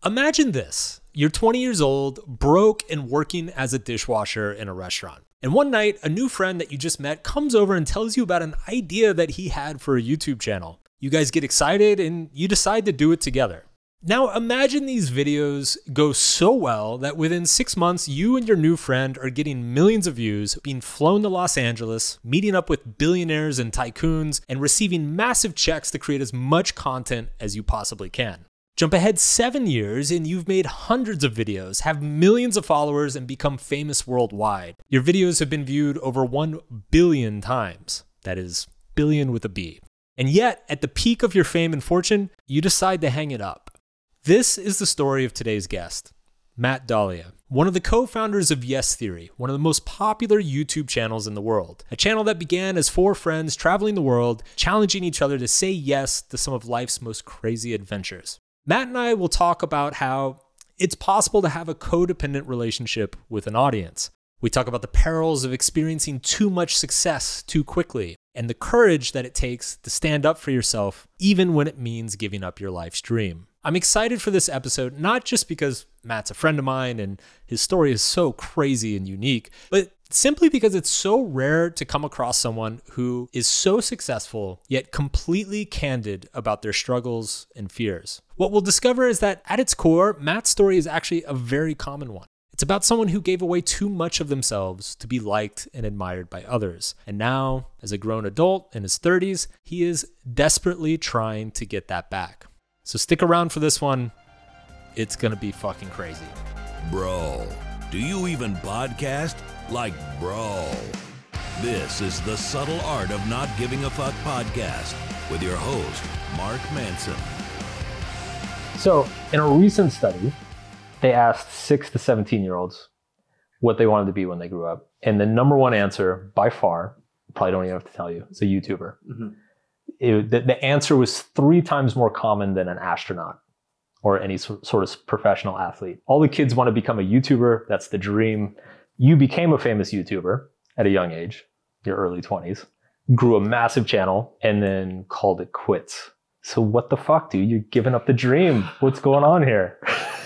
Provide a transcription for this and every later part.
Imagine this. You're 20 years old, broke, and working as a dishwasher in a restaurant. And one night, a new friend that you just met comes over and tells you about an idea that he had for a YouTube channel. You guys get excited and you decide to do it together. Now imagine these videos go so well that within 6 months, you and your new friend are getting millions of views, being flown to Los Angeles, meeting up with billionaires and tycoons, and receiving massive checks to create as much content as you possibly can. Jump ahead 7 years and you've made hundreds of videos, have millions of followers, and become famous worldwide. Your videos have been viewed over 1 billion times. That is, billion with a B. And yet, at the peak of your fame and fortune, you decide to hang it up. This is the story of today's guest, Matt D'Alia, one of the co-founders of Yes Theory, one of the most popular YouTube channels in the world. A channel that began as 4 friends traveling the world, challenging each other to say yes to some of life's most crazy adventures. Matt and I will talk about how it's possible to have a codependent relationship with an audience. We talk about the perils of experiencing too much success too quickly and the courage that it takes to stand up for yourself, even when it means giving up your life's dream. I'm excited for this episode, not just because Matt's a friend of mine and his story is so crazy and unique, but simply because it's so rare to come across someone who is so successful, yet completely candid about their struggles and fears. What we'll discover is that at its core, Matt's story is actually a very common one. It's about someone who gave away too much of themselves to be liked and admired by others. And now, as a grown adult in his 30s, he is desperately trying to get that back. So stick around for this one. It's gonna be fucking crazy. Bro, do you even podcast? Like, bro. This is the Subtle Art of Not Giving a Fuck podcast with your host, Mark Manson. So in a recent study, they asked 6 to 17-year-olds what they wanted to be when they grew up. And the number one answer by far, probably don't even have to tell you, it's a YouTuber. Mm-hmm. The answer was 3 times more common than an astronaut or any sort of professional athlete. All the kids want to become a YouTuber. That's the dream. You became a famous YouTuber at a young age, your early 20s, grew a massive channel, and then called it quits. So what the fuck, dude? You're giving up the dream. What's going on here?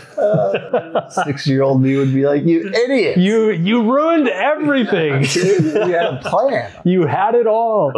6-year-old me would be like, you idiot. You ruined everything. You had a plan. You had it all.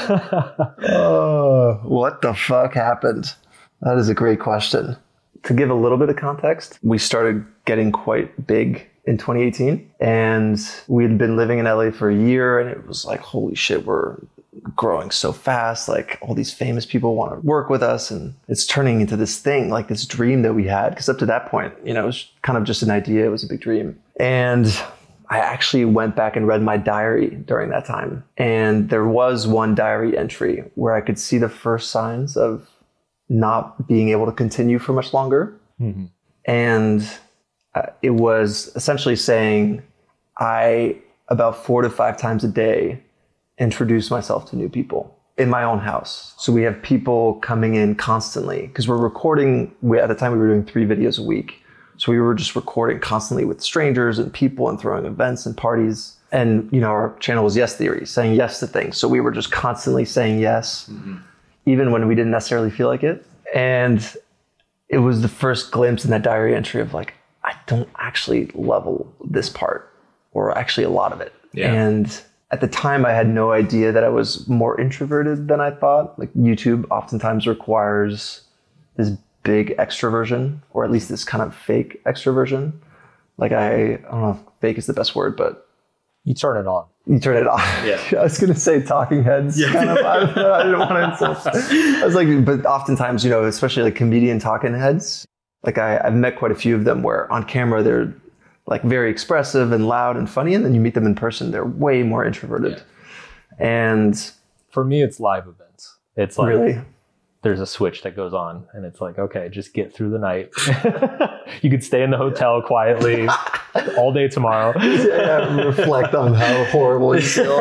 What the fuck happened? That is a great question. To give a little bit of context, we started getting quite big in 2018, and we had been living in LA for a year, and it was like, holy shit, we're growing so fast. Like, all these famous people want to work with us, and it's turning into this thing, like this dream that we had. Because up to that point, it was kind of just an idea. It was a big dream. And I actually went back and read my diary during that time. And there was one diary entry where I could see the first signs of not being able to continue for much longer. Mm-hmm. And it was essentially saying, I, about 4 to 5 times a day, introduce myself to new people in my own house. So we have people coming in constantly because we're recording. At the time, we were doing 3 videos a week. So we were just recording constantly with strangers and people and throwing events and parties. And, our channel was Yes Theory, saying yes to things. So we were just constantly saying yes, even when we didn't necessarily feel like it. And it was the first glimpse in that diary entry of like, I don't actually love this part, or actually a lot of it. Yeah. And at the time, I had no idea that I was more introverted than I thought. Like, YouTube oftentimes requires this big extroversion, or at least this kind of fake extroversion. Like, I don't know if fake is the best word, but you turn it on. You turn it on. Yeah. I was going to say talking heads. Yeah. Kind of. I didn't want to insult. I was like, but oftentimes, especially like comedian talking heads, like I've met quite a few of them where on camera they're like very expressive and loud and funny, and then you meet them in person, they're way more introverted. Yeah. And for me, it's live events. It's like, really? There's a switch that goes on, and it's like, okay, just get through the night. You could stay in the hotel quietly all day tomorrow. Yeah, reflect on how horrible you feel.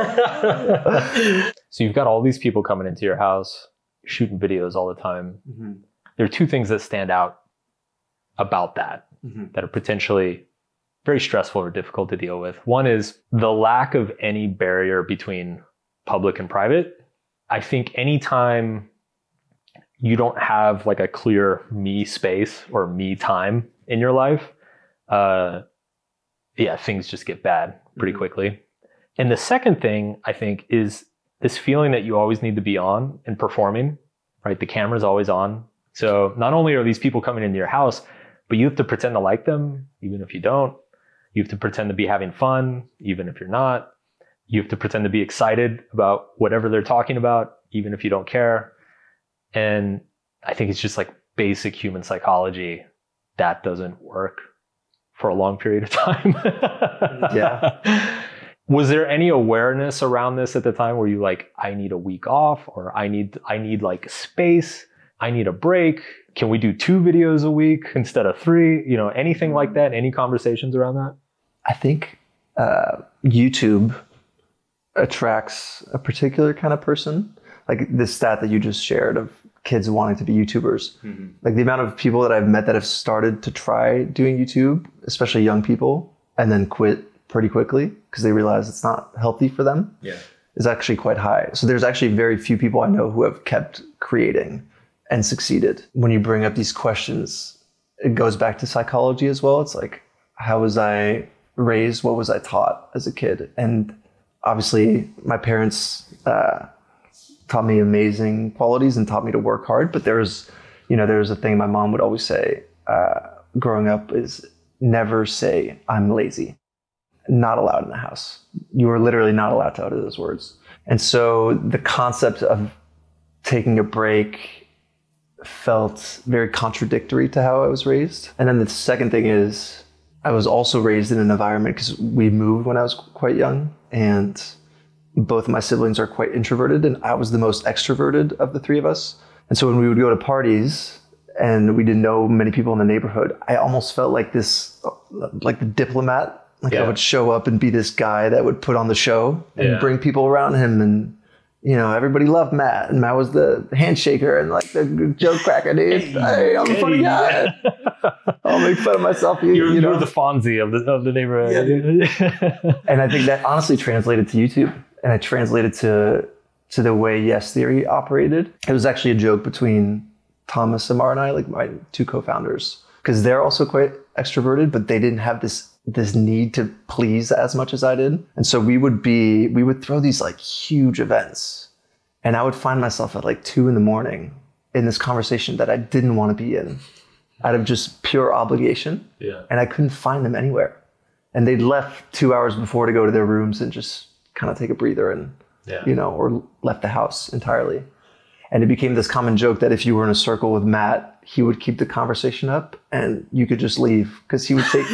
So you've got all these people coming into your house, shooting videos all the time. Mm-hmm. There are 2 things that stand out about that, that are potentially very stressful or difficult to deal with. One is the lack of any barrier between public and private. I think anytime you don't have like a clear me space or me time in your life, things just get bad pretty quickly. And the second thing I think is this feeling that you always need to be on and performing, right? The camera's always on. So not only are these people coming into your house, but you have to pretend to like them, even if you don't. You have to pretend to be having fun, even if you're not. You have to pretend to be excited about whatever they're talking about, even if you don't care. And I think it's just like basic human psychology that doesn't work for a long period of time. Yeah. Was there any awareness around this at the time where you like, I need a week off, or I need like space, I need a break? Can we do 2 videos a week instead of 3? You know, anything like that? Any conversations around that? I think YouTube attracts a particular kind of person. Like this stat that you just shared of kids wanting to be YouTubers. Mm-hmm. Like the amount of people that I've met that have started to try doing YouTube, especially young people, and then quit pretty quickly because they realize it's not healthy for them, is actually quite high. So there's actually very few people I know who have kept creating and succeeded. When you bring up these questions, it goes back to psychology as well. It's like, how was I raised? What was I taught as a kid? And obviously my parents taught me amazing qualities and taught me to work hard. But there's a thing my mom would always say growing up is never say, I'm lazy. Not allowed in the house. You were literally not allowed to utter those words. And so the concept of taking a break felt very contradictory to how I was raised. And then the second thing is I was also raised in an environment because we moved when I was quite young, and both of my siblings are quite introverted, and I was the most extroverted of the 3 of us. And so when we would go to parties and we didn't know many people in the neighborhood, I almost felt like this, like the diplomat. I would show up and be this guy that would put on the show and bring people around him. And, everybody loved Matt, and Matt was the handshaker and like the joke cracker, dude. Hey, I'm a funny guy. I'll make fun of myself. You're the Fonzie of the neighborhood. Yeah. And I think that honestly translated to YouTube, and it translated to the way Yes Theory operated. It was actually a joke between Thomas Amar and I, like my 2 co-founders, because they're also quite extroverted, but they didn't have this need to please as much as I did. And so we would throw these like huge events, and I would find myself at like 2 a.m. in this conversation that I didn't want to be in out of just pure obligation. Yeah. And I couldn't find them anywhere. And they'd left 2 hours before to go to their rooms and just kind of take a breather and, or left the house entirely. And it became this common joke that if you were in a circle with Matt, he would keep the conversation up and you could just leave because he would take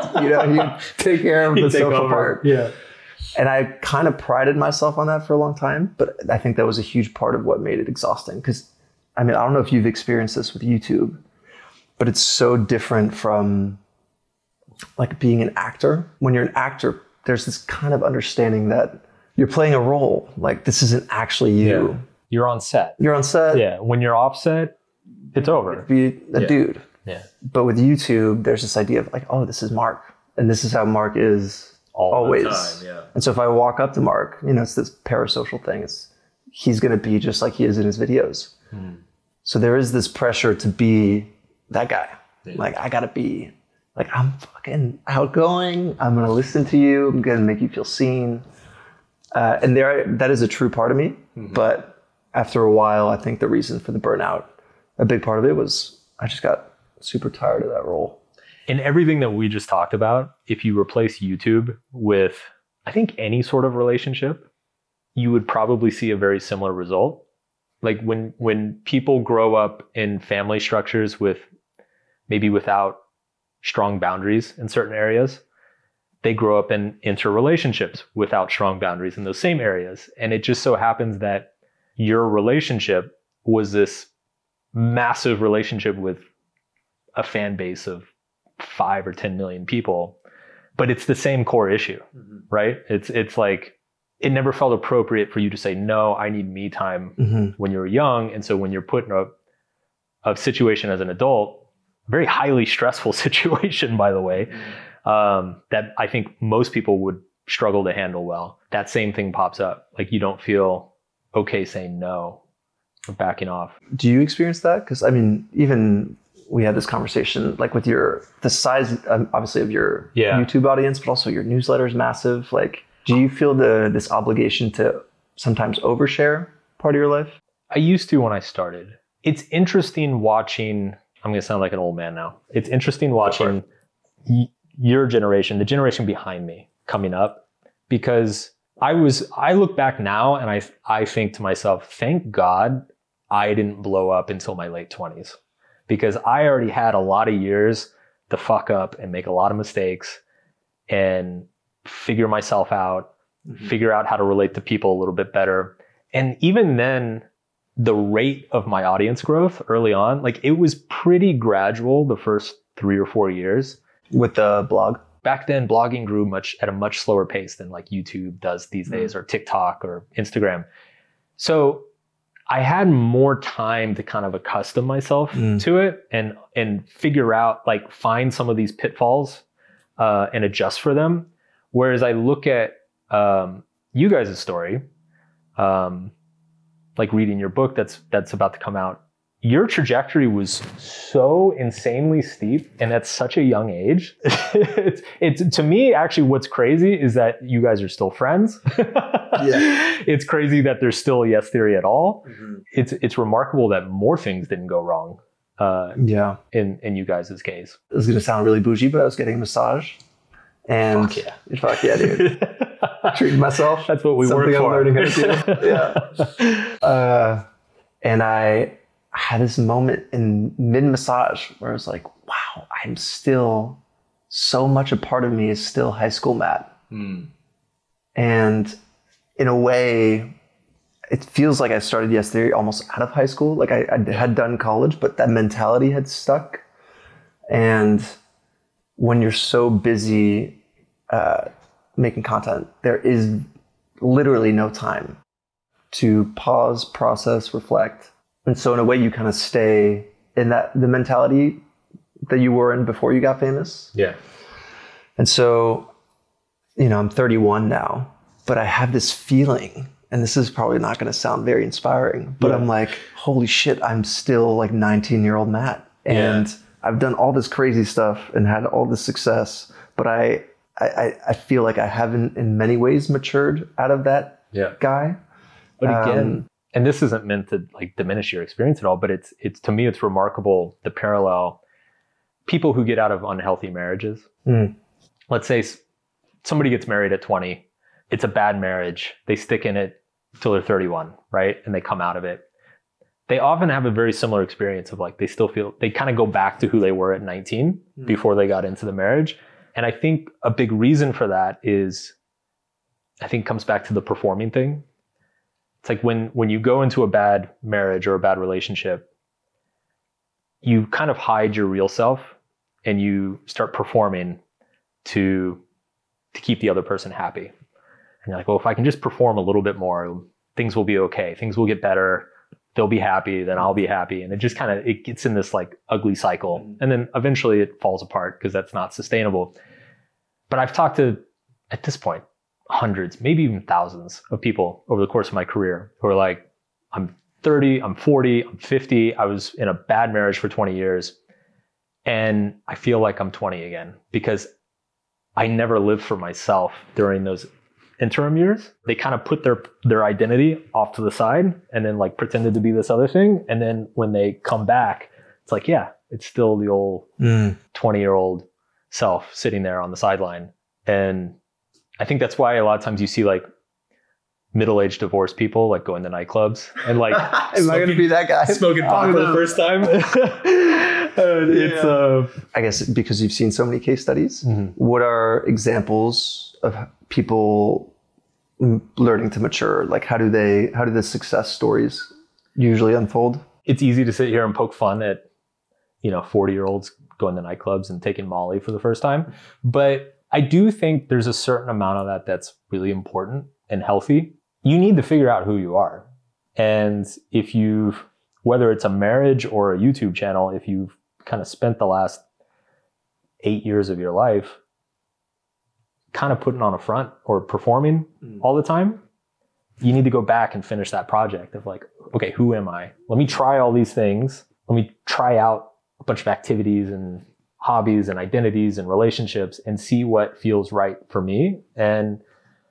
care of the social part. Yeah. And I kind of prided myself on that for a long time, but I think that was a huge part of what made it exhausting. Because, I don't know if you've experienced this with YouTube, but it's so different from like being an actor. When you're an actor, there's this kind of understanding that you're playing a role. Like this isn't actually you. Yeah. You're on set. Yeah. When you're off set, it's over. Be a dude. Yeah. But with YouTube, there's this idea of like, oh, this is Mark. And this is how Mark is always. The time, yeah. And so if I walk up to Mark, it's this parasocial thing. He's going to be just like he is in his videos. So there is this pressure to be that guy. Yeah. Like, I got to be like, I'm fucking outgoing. I'm going to listen to you. I'm going to make you feel seen. And that is a true part of me. Mm-hmm. But after a while, I think the reason for the burnout, a big part of it was I just got super tired of that role. In everything that we just talked about, if you replace YouTube with, I think, any sort of relationship, you would probably see a very similar result. Like when people grow up in family structures without strong boundaries in certain areas, they grow up in interrelationships without strong boundaries in those same areas. And it just so happens that your relationship was this massive relationship with a fan base of 5 or 10 million people, but it's the same core issue, right? It's like, it never felt appropriate for you to say, no, I need me time when you're young. And so when you're put in a situation as an adult, a very highly stressful situation, by the way, that I think most people would struggle to handle well, that same thing pops up. Like you don't feel okay saying no backing off. Do you experience that? Because I mean, even we had this conversation, like with the size, obviously, of your YouTube audience, but also your newsletter is massive. Like, do you feel this obligation to sometimes overshare part of your life? I used to when I started. It's interesting watching, I'm going to sound like an old man now. It's interesting watching your generation, the generation behind me coming up, because I look back now and I think to myself, thank God I didn't blow up until my late 20s, because I already had a lot of years to fuck up and make a lot of mistakes and figure myself out, figure out how to relate to people a little bit better. And even then, the rate of my audience growth early on, like it was pretty gradual the first 3 or 4 years. With the blog? Back then, blogging grew at a much slower pace than like YouTube does these days, or TikTok or Instagram. So I had more time to kind of accustom myself to it and figure out, like, find some of these pitfalls and adjust for them. Whereas I look at you guys' story, like reading your book that's about to come out, your trajectory was so insanely steep and at such a young age. It's to me, actually, what's crazy is that you guys are still friends. Yeah. It's crazy that there's still a Yes Theory at all. It's remarkable that more things didn't go wrong. In you guys' case. This is going to sound really bougie, but I was getting a massage. And fuck yeah, dude. Treating myself. That's what we work for. I'm learning how to do. Yeah. And I had this moment in mid-massage where I was like, wow, I'm still, so much a part of me is still high school Matt. And in a way, it feels like I started Yes Theory almost out of high school. Like I had done college, but that mentality had stuck. And when you're so busy making content, there is literally no time to pause, process, reflect. And so in a way, you kind of stay in the mentality that you were in before you got famous. Yeah. And so, I'm 31 now, but I have this feeling, and this is probably not going to sound very inspiring, but I'm like, holy shit, I'm still like 19-year-old Matt. And I've done all this crazy stuff and had all this success, but I feel like I haven't in many ways matured out of that guy. But again, and this isn't meant to like diminish your experience at all, but it's to me, it's remarkable the parallel. People who get out of unhealthy marriages, let's say somebody gets married at 20, it's a bad marriage. They stick in it till they're 31, right? And they come out of it. They often have a very similar experience of like, they kind of go back to who they were at 19 before they got into the marriage. And I think a big reason for that comes back to the performing thing. It's like when you go into a bad marriage or a bad relationship, you kind of hide your real self and you start performing to keep the other person happy. And you're like, well, if I can just perform a little bit more, things will be okay. Things will get better. They'll be happy. Then I'll be happy. And it just it gets in this like ugly cycle. And then eventually it falls apart because that's not sustainable. But I've talked to, at this point, hundreds, maybe even thousands of people over the course of my career who are like, I'm 30, I'm 40, I'm 50. I was in a bad marriage for 20 years. And I feel like I'm 20 again because I never lived for myself during those interim years. They kind of put their identity off to the side and then like pretended to be this other thing. And then when they come back, it's like, yeah, it's still the old 20-year-old self sitting there on the sideline. And I think that's why a lot of times you see like middle-aged divorced people like going to nightclubs and like am I going to be that guy smoking pot for the first time? I guess because you've seen so many case studies, what are examples of people learning to mature? Like how do the success stories usually unfold? It's easy to sit here and poke fun at 40-year-olds going to nightclubs and taking Molly for the first time, but I do think there's a certain amount of that that's really important and healthy. You need to figure out who you are. And if whether it's a marriage or a YouTube channel, if you've kind of spent the last 8 years of your life kind of putting on a front or performing all the time, you need to go back and finish that project of like, okay, who am I? Let me try all these things. Let me try out a bunch of activities and hobbies and identities and relationships and see what feels right for me. And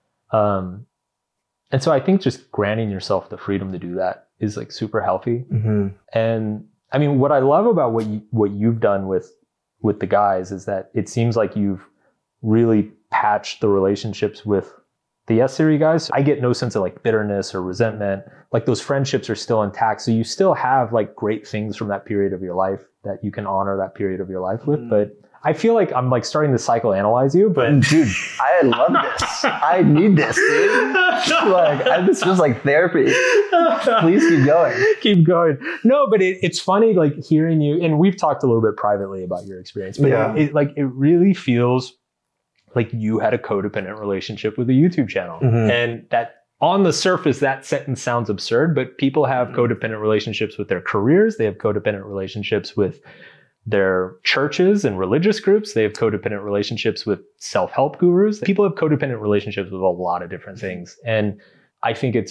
so I think just granting yourself the freedom to do that is like super healthy. Mm-hmm. And I mean, what I love about what you've done with the guys is that it seems like you've really patched the relationships with the S Series guys. I get no sense of like bitterness or resentment. Like those friendships are still intact. So you still have like great things from that period of your life that you can honor that period of your life with. But I feel like I'm like starting to psychoanalyze you, but dude, I love this. I need this, dude. This feels like therapy. Please keep going. Keep going. No, but it's funny, like hearing you, and we've talked a little bit privately about your experience, but it really feels like you had a codependent relationship with a YouTube channel. Mm-hmm. And that on the surface, that sentence sounds absurd, but people have codependent relationships with their careers. They have codependent relationships with their churches and religious groups. They have codependent relationships with self-help gurus. People have codependent relationships with a lot of different things. And I think it's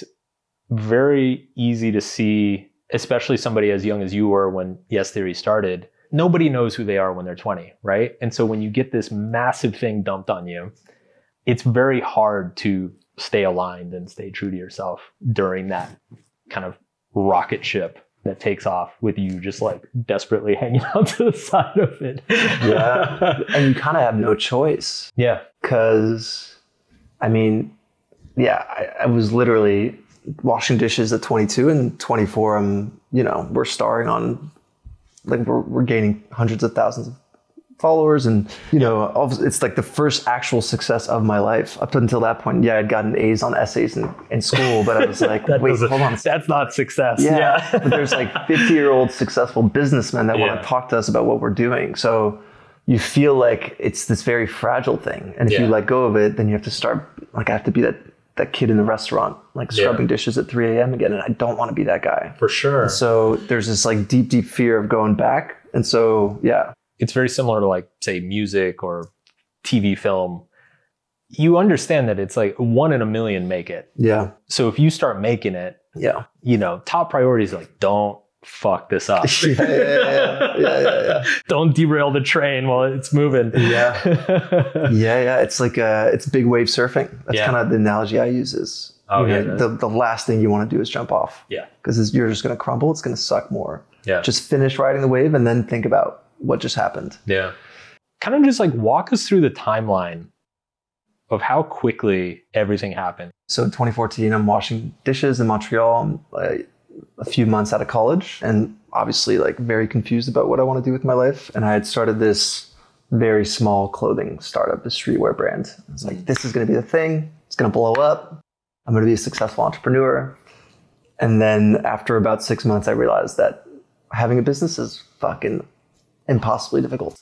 very easy to see, especially somebody as young as you were when Yes Theory started, nobody knows who they are when they're 20, right? And so when you get this massive thing dumped on you, it's very hard to stay aligned and stay true to yourself during that kind of rocket ship that takes off with you just like desperately hanging out to the side of it. Yeah. And you kind of have no choice. Yeah. Because, I mean, yeah, I was literally washing dishes at 22 and 24. We're starring on, like, we're gaining hundreds of thousands of followers, and it's like the first actual success of my life. Up until that point, yeah, I'd gotten A's on essays in school, but I was like, wait, hold on, that's not success. Yeah. But there's like 50-year-old successful businessmen that want to talk to us about what we're doing. So you feel like it's this very fragile thing, and if you let go of it, then you have to start, like, I have to be that kid in the restaurant, like scrubbing dishes at 3 a.m. again, and I don't want to be that guy. For sure. And so there's this like deep fear of going back, and so it's very similar to, like, say, music or TV, film. You understand that it's like 1 in a million make it. Yeah. So if you start making it, top priority is like, don't fuck this up. Yeah. Don't derail the train while it's moving. Yeah. It's like it's big wave surfing. That's kind of the analogy I use is the last thing you want to do is jump off. Yeah. Because you're just going to crumble. It's going to suck more. Yeah. Just finish riding the wave and then think about what just happened. Yeah. Kind of just like walk us through the timeline of how quickly everything happened. So in 2014, I'm washing dishes in Montreal. I'm a few months out of college and obviously like very confused about what I want to do with my life. And I had started this very small clothing startup, a streetwear brand. I was like, this is going to be the thing. It's going to blow up. I'm going to be a successful entrepreneur. And then after about 6 months, I realized that having a business is fucking impossibly difficult.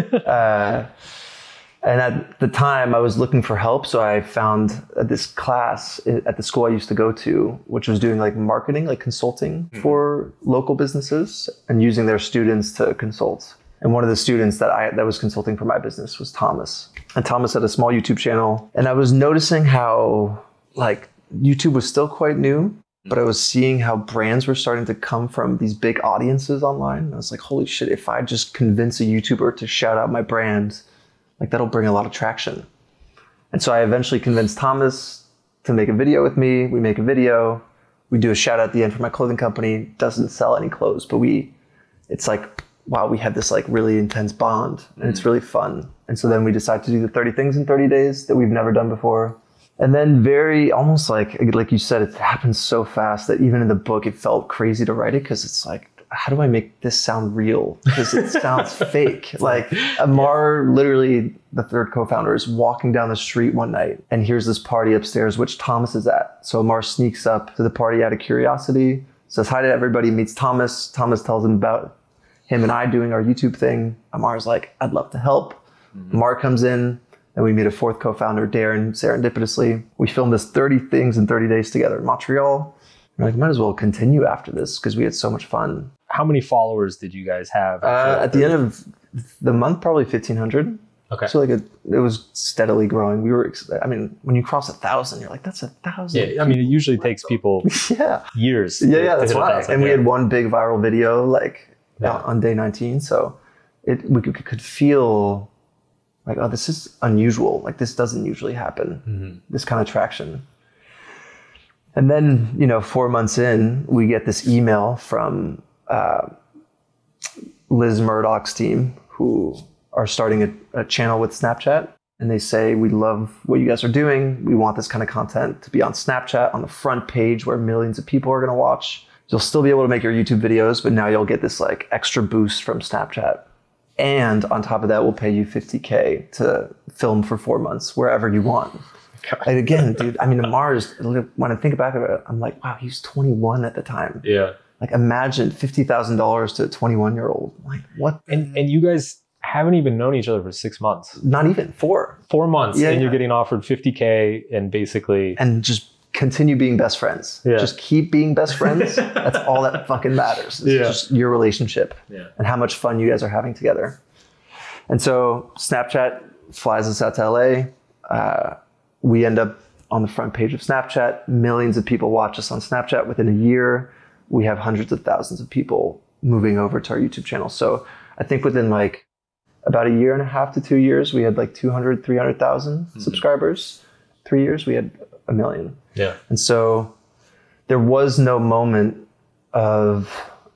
And at the time I was looking for help. So I found this class at the school I used to go to, which was doing like marketing, like consulting for local businesses and using their students to consult. And one of the students that was consulting for my business was Thomas. And Thomas had a small YouTube channel. And I was noticing how like YouTube was still quite new, but I was seeing how brands were starting to come from these big audiences online. I was like, holy shit, if I just convince a YouTuber to shout out my brand, like that'll bring a lot of traction. And so I eventually convinced Thomas to make a video with me. We make a video. We do a shout out at the end for my clothing company. Doesn't sell any clothes, but it's like, wow, we have this like really intense bond and it's really fun. And so then we decide to do the 30 things in 30 days that we've never done before. And then very almost like you said, it happened so fast that even in the book, it felt crazy to write it because it's like, how do I make this sound real? Because it sounds fake. Like Amar, literally the third co-founder, is walking down the street one night and here's this party upstairs, which Thomas is at. So Amar sneaks up to the party out of curiosity, says hi to everybody, meets Thomas. Thomas tells him about him and I doing our YouTube thing. Amar's like, I'd love to help. Amar comes in and we meet a fourth co-founder, Darren, serendipitously. We filmed this 30 things in 30 days together in Montreal. We're like, might as well continue after this because we had so much fun. How many followers did you guys have? At the end of the month, probably 1,500. Okay. So like it was steadily growing. When you cross 1,000, you're like, that's 1,000. Yeah, I mean, it usually takes people Yeah. years. Yeah, to that's hit right. 1,000. And we had one big viral video Yeah. on day 19. So we could feel like, oh, this is unusual. Like this doesn't usually happen, this kind of traction. And then, 4 months in, we get this email from Liz Murdoch's team, who are starting a channel with Snapchat. And they say, we love what you guys are doing. We want this kind of content to be on Snapchat on the front page where millions of people are going to watch. You'll still be able to make your YouTube videos, but now you'll get this like extra boost from Snapchat. And on top of that, we'll pay you $50K to film for 4 months wherever you want. And again, dude, I mean, Mars, when I think back of it, I'm like, wow, he's 21 at the time. Yeah. Like imagine $50,000 to a 21-year-old. Like what? And you guys haven't even known each other for 6 months. Not even 4. 4 months, Yeah, and yeah. you're getting offered $50K and basically... And just continue being best friends. Yeah. Just keep being best friends. That's all that fucking matters. It's just your relationship and how much fun you guys are having together. And so Snapchat flies us out to LA. We end up on the front page of Snapchat. Millions of people watch us on Snapchat. Within a year, we have hundreds of thousands of people moving over to our YouTube channel. So I think within like about a year and a half to 2 years, we had like 200, 300,000 subscribers. 3 years, we had 1 million. Yeah. And so there was no moment of,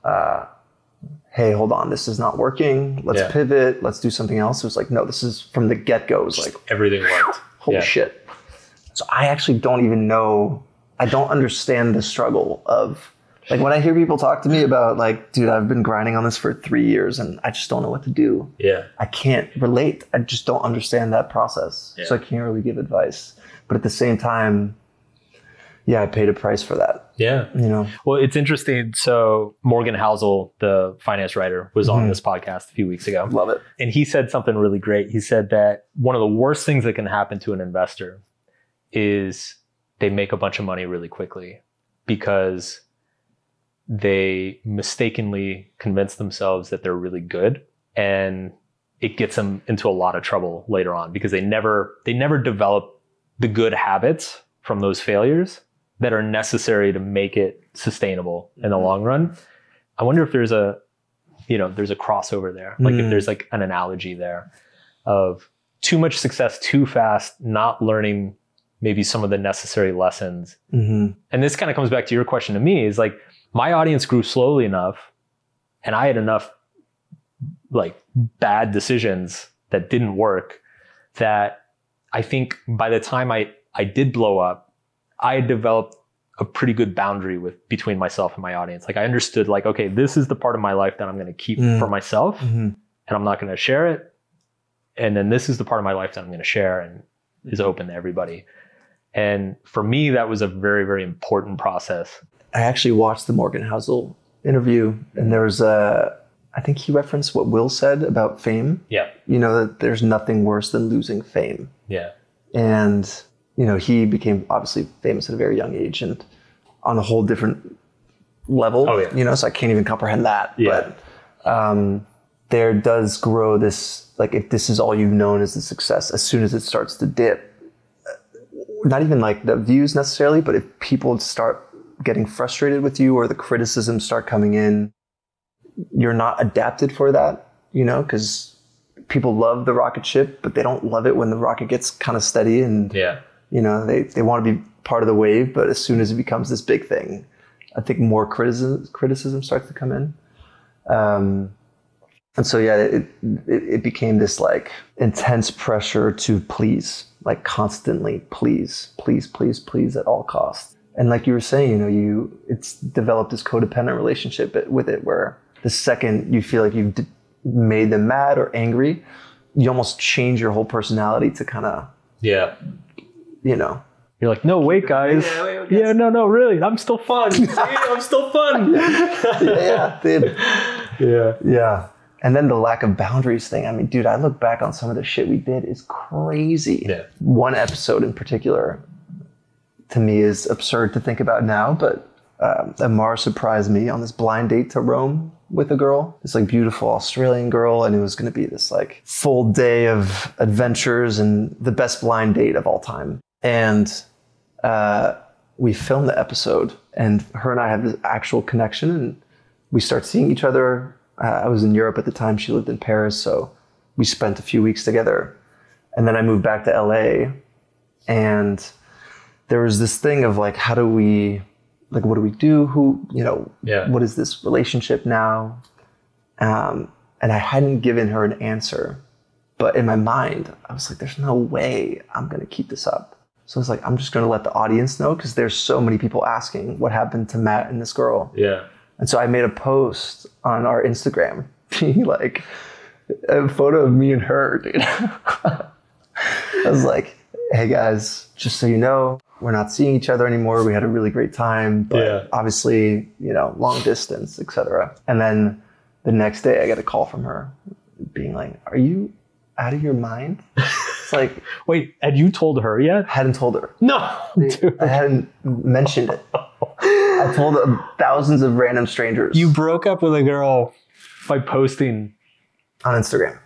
hey, hold on, this is not working. Let's pivot. Let's do something else. It was like, no, this is from the get-go. It was like, Everything worked. holy shit. So I actually don't even know. I don't understand the struggle of, like when I hear people talk to me about like, dude, I've been grinding on this for 3 years and I just don't know what to do. Yeah. I can't relate. I just don't understand that process. Yeah. So I can't really give advice. But at the same time, yeah, I paid a price for that. Yeah. Well, it's interesting. So Morgan Housel, the finance writer, was on this podcast a few weeks ago. Love it. And he said something really great. He said that one of the worst things that can happen to an investor is they make a bunch of money really quickly because they mistakenly convince themselves that they're really good, and it gets them into a lot of trouble later on because they never develop the good habits from those failures that are necessary to make it sustainable in the long run. I wonder if there's a crossover there. Like if there's like an analogy there of too much success too fast, not learning maybe some of the necessary lessons. And this kind of comes back to your question to me, is like my audience grew slowly enough and I had enough like bad decisions that didn't work that I think by the time I did blow up, I developed a pretty good boundary between myself and my audience. Like I understood like, okay, this is the part of my life that I'm going to keep for myself and I'm not going to share it. And then this is the part of my life that I'm going to share and is open to everybody. And for me, that was a very, very important process. I actually watched the Morgan Housel interview, and there was I think he referenced what Will said about fame. Yeah. That there's nothing worse than losing fame. Yeah. And, he became obviously famous at a very young age and on a whole different level. Oh, yeah. So I can't even comprehend that. Yeah. But there does grow this, like if this is all you've known as the success, as soon as it starts to dip, not even like the views necessarily, but if people start getting frustrated with you or the criticisms start coming in, you're not adapted for that, because people love the rocket ship, but they don't love it when the rocket gets kind of steady and, they want to be part of the wave. But as soon as it becomes this big thing, I think more criticism starts to come in. And so, yeah, it became this like intense pressure to please, like constantly please at all costs. And like you were saying, it's developed this codependent relationship with it, where the second you feel like you've made them mad or angry, you almost change your whole personality to kind of, You're like, no, wait, guys. No, really. I'm still fun. See, I'm still fun. dude. Yeah. And then the lack of boundaries thing. I mean, dude, I look back on some of the shit we did is crazy. Yeah. One episode in particular, to me, is absurd to think about now, but Amar surprised me on this blind date to Rome with a girl, this like beautiful Australian girl, and it was going to be this like full day of adventures and the best blind date of all time. And we filmed the episode, and her and I have this actual connection, and we start seeing each other. I was in Europe at the time. She lived in Paris, so we spent a few weeks together. And then I moved back to LA, and there was this thing of like, how do we, like, what do we do? Who, you know, what is this relationship now? And I hadn't given her an answer, but in my mind, I was like, there's no way I'm going to keep this up. So I was like, I'm just going to let the audience know, because there's so many people asking what happened to Matt and this girl. Yeah. And so I made a post on our Instagram being like a photo of me and her, dude. I was like, hey guys, just so you know, we're not seeing each other anymore. We had a really great time, but obviously, you know, long distance, etc. And then the next day I get a call from her being like, are you out of your mind? It's like, wait, had you told her yet? I hadn't told her. No, dude. I hadn't mentioned it. I told thousands of random strangers. You broke up with a girl by posting on Instagram.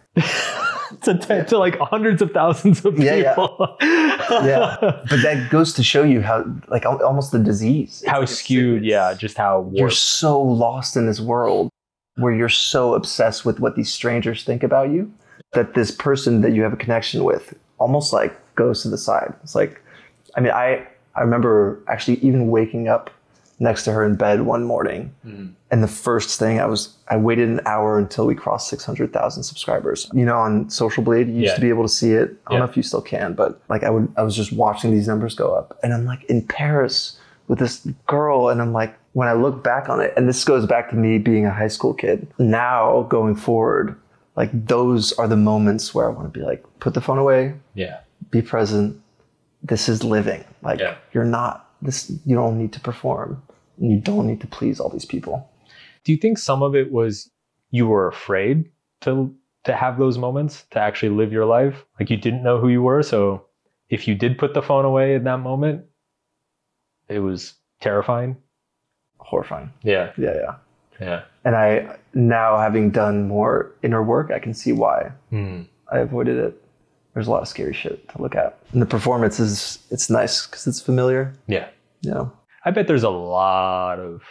to like hundreds of thousands of people. Yeah. But that goes to show you how, like, almost the disease. How skewed, just how warped. You're so lost in this world where you're so obsessed with what these strangers think about you that this person that you have a connection with almost like goes to the side. It's like, I mean, I remember actually even waking up next to her in bed one morning. And the first thing I waited an hour until we crossed 600,000 subscribers. You know, on Social Blade, you used to be able to see it. I don't know if you still can, but like I was just watching these numbers go up, and I'm like in Paris with this girl. And I'm like, when I look back on it, and this goes back to me being a high school kid, now going forward, like those are the moments where I want to be like, put the phone away. Be present. This is living. Like you're not this, you don't need to perform. You don't need to please all these people. Do you think some of it was you were afraid to have those moments, to actually live your life? Like you didn't know who you were. So if you did put the phone away in that moment, it was terrifying. Horrifying. Yeah. And I, now having done more inner work, I can see why I avoided it. There's a lot of scary shit to look at. And the performance it's nice because it's familiar. Yeah. You know? I bet there's a lot of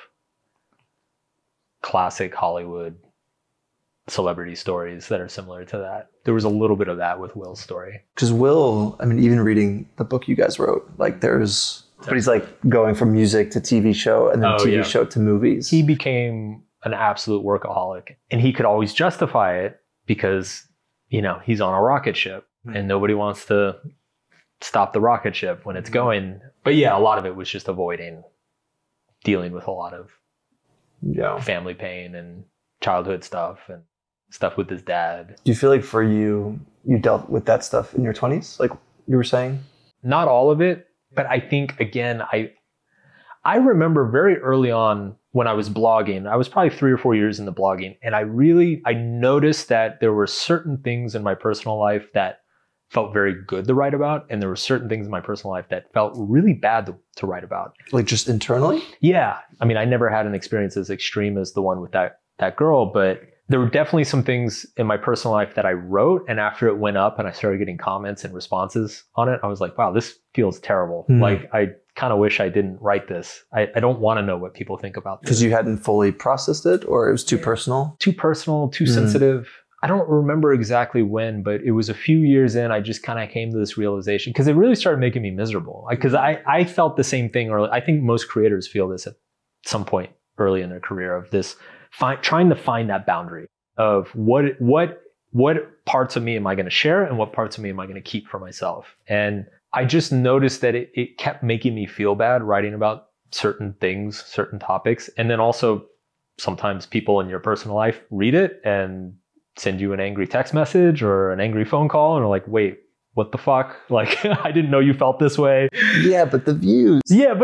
classic Hollywood celebrity stories that are similar to that. There was a little bit of that with Will's story. Because Will, I mean, even reading the book you guys wrote, like but he's like going from music to TV show and then TV show to movies. He became an absolute workaholic, and he could always justify it because, you know, he's on a rocket ship and nobody wants to stop the rocket ship when it's going. But yeah, a lot of it was just avoiding dealing with a lot of family pain and childhood stuff and stuff with his dad. Do you feel like for you dealt with that stuff in your 20s, like you were saying? Not all of it, but I think, again, I remember very early on when I was blogging, I was probably 3 or 4 years into blogging, and I noticed that there were certain things in my personal life that felt very good to write about, and there were certain things in my personal life that felt really bad to write about. Like just internally? Yeah. I mean, I never had an experience as extreme as the one with that girl, but there were definitely some things in my personal life that I wrote, and after it went up and I started getting comments and responses on it, I was like, wow, this feels terrible. Like, I kind of wish I didn't write this. I don't want to know what people think about this. Because you hadn't fully processed it, or it was too personal? Too personal, too sensitive. I don't remember exactly when, but it was a few years in, I just kind of came to this realization, because it really started making me miserable. Because I felt the same thing, or I think most creators feel this at some point early in their career, of this trying to find that boundary of what parts of me am I going to share and what parts of me am I going to keep for myself. And I just noticed that it kept making me feel bad writing about certain things, certain topics. And then also sometimes people in your personal life read it and send you an angry text message or an angry phone call and are like, wait, what the fuck? Like, I didn't know you felt this way. Yeah, but the views.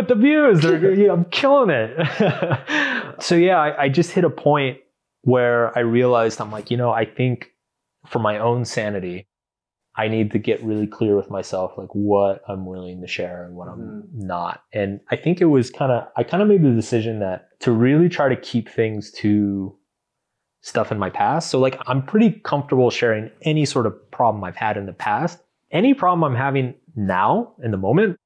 I'm killing it. So yeah, I just hit a point where I realized, I'm like, I think for my own sanity, I need to get really clear with myself, like what I'm willing to share and what I'm not. And I think it was I kind of made the decision that to really try to keep things to stuff in my past. So like, I'm pretty comfortable sharing any sort of problem I've had in the past. Any problem I'm having now in the moment,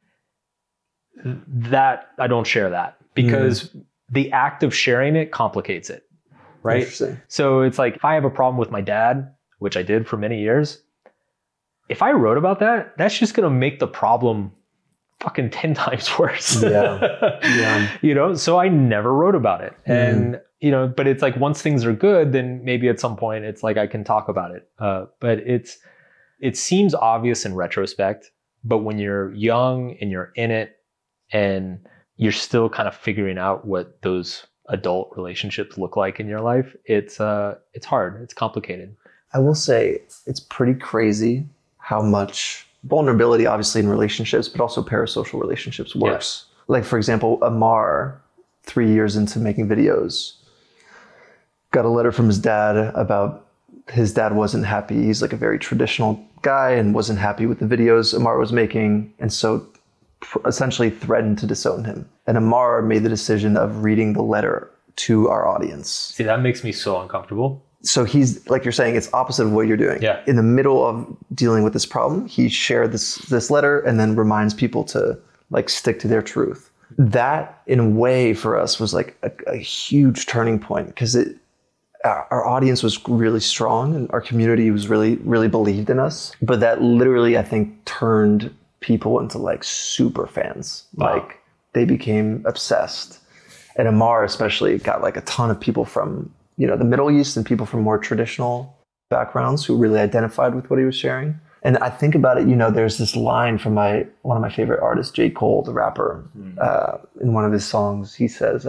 that I don't share that, because the act of sharing it complicates it, right? Interesting. So it's like, if I have a problem with my dad, which I did for many years, if I wrote about that, that's just going to make the problem fucking 10 times worse. Yeah. You know, so I never wrote about it. And, you know, but it's like, once things are good, then maybe at some point it's like, I can talk about it. But it seems obvious in retrospect, but when you're young and you're in it and you're still kind of figuring out what those adult relationships look like in your life, it's hard. It's complicated. I will say it's pretty crazy how much vulnerability, obviously in relationships, but also parasocial relationships works. Yeah. Like, for example, Amar, 3 years into making videos, got a letter from his dad about his dad wasn't happy. He's like a very traditional guy and wasn't happy with the videos Amar was making. And so essentially threatened to disown him. And Amar made the decision of reading the letter to our audience. See, that makes me so uncomfortable. So he's, like you're saying, it's opposite of what you're doing. Yeah. In the middle of dealing with this problem, he shared this letter and then reminds people to like stick to their truth. That in a way for us was like a huge turning point, because our audience was really strong and our community was really, really believed in us. But that literally, I think, turned people into like super fans. Wow. Like they became obsessed. And Amar especially got like a ton of people from, you know, the Middle East and people from more traditional backgrounds who really identified with what he was sharing. And I think about it, you know, there's this line from one of my favorite artists, J. Cole, the rapper, in one of his songs. He says,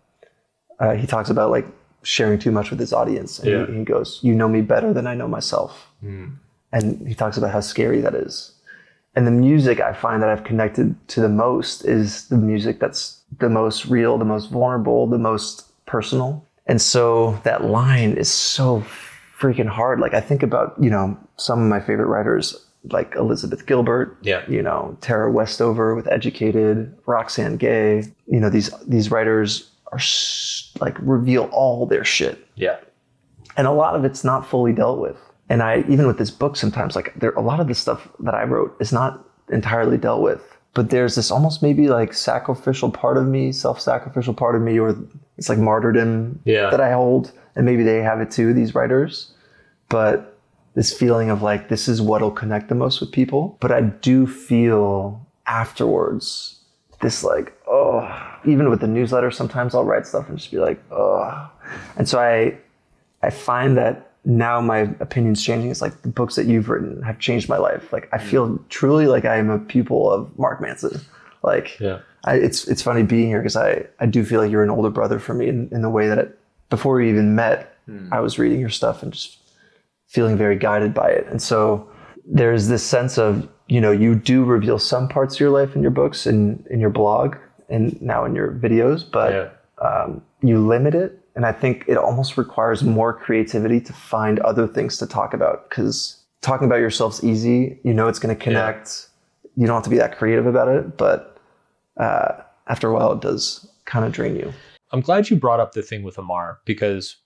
he talks about like sharing too much with his audience. And he goes, "You know me better than I know myself." And he talks about how scary that is. And the music I find that I've connected to the most is the music that's the most real, the most vulnerable, the most personal. And so that line is so freaking hard. Like I think about, you know, some of my favorite writers like Elizabeth Gilbert, you know, Tara Westover with Educated, Roxane Gay. You know, these writers are like reveal all their shit. Yeah. And a lot of it's not fully dealt with. And even with this book, sometimes like a lot of the stuff that I wrote is not entirely dealt with. But there's this almost maybe like sacrificial part of me, self-sacrificial part of me, or it's like martyrdom that I hold. And maybe they have it too, these writers. But this feeling of like, this is what'll connect the most with people. But I do feel afterwards, this like, oh, even with the newsletter, sometimes I'll write stuff and just be like, oh. And so I find that now my opinion's changing. It's like the books that you've written have changed my life. Like I feel truly like I am a pupil of Mark Manson. Like it's funny being here because I do feel like you're an older brother for me in the way that before we even met, I was reading your stuff and just feeling very guided by it. And so there's this sense of, you know, you do reveal some parts of your life in your books and in your blog and now in your videos, but you limit it. And I think it almost requires more creativity to find other things to talk about, because talking about yourself's easy. You know, it's going to connect. You don't have to be that creative about it, but after a while it does kind of drain you. I'm glad you brought up the thing with Amar, because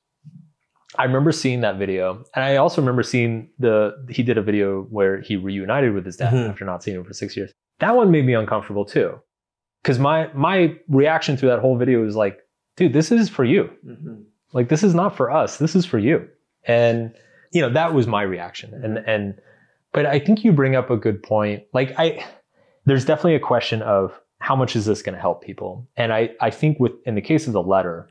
I remember seeing that video. And I also remember seeing he did a video where he reunited with his dad after not seeing him for 6 years. That one made me uncomfortable too. Because my reaction to that whole video was like, dude, this is for you. Like, this is not for us. This is for you. And, you know, that was my reaction. But I think you bring up a good point. Like, there's definitely a question of how much is this going to help people? And I think in the case of the letter,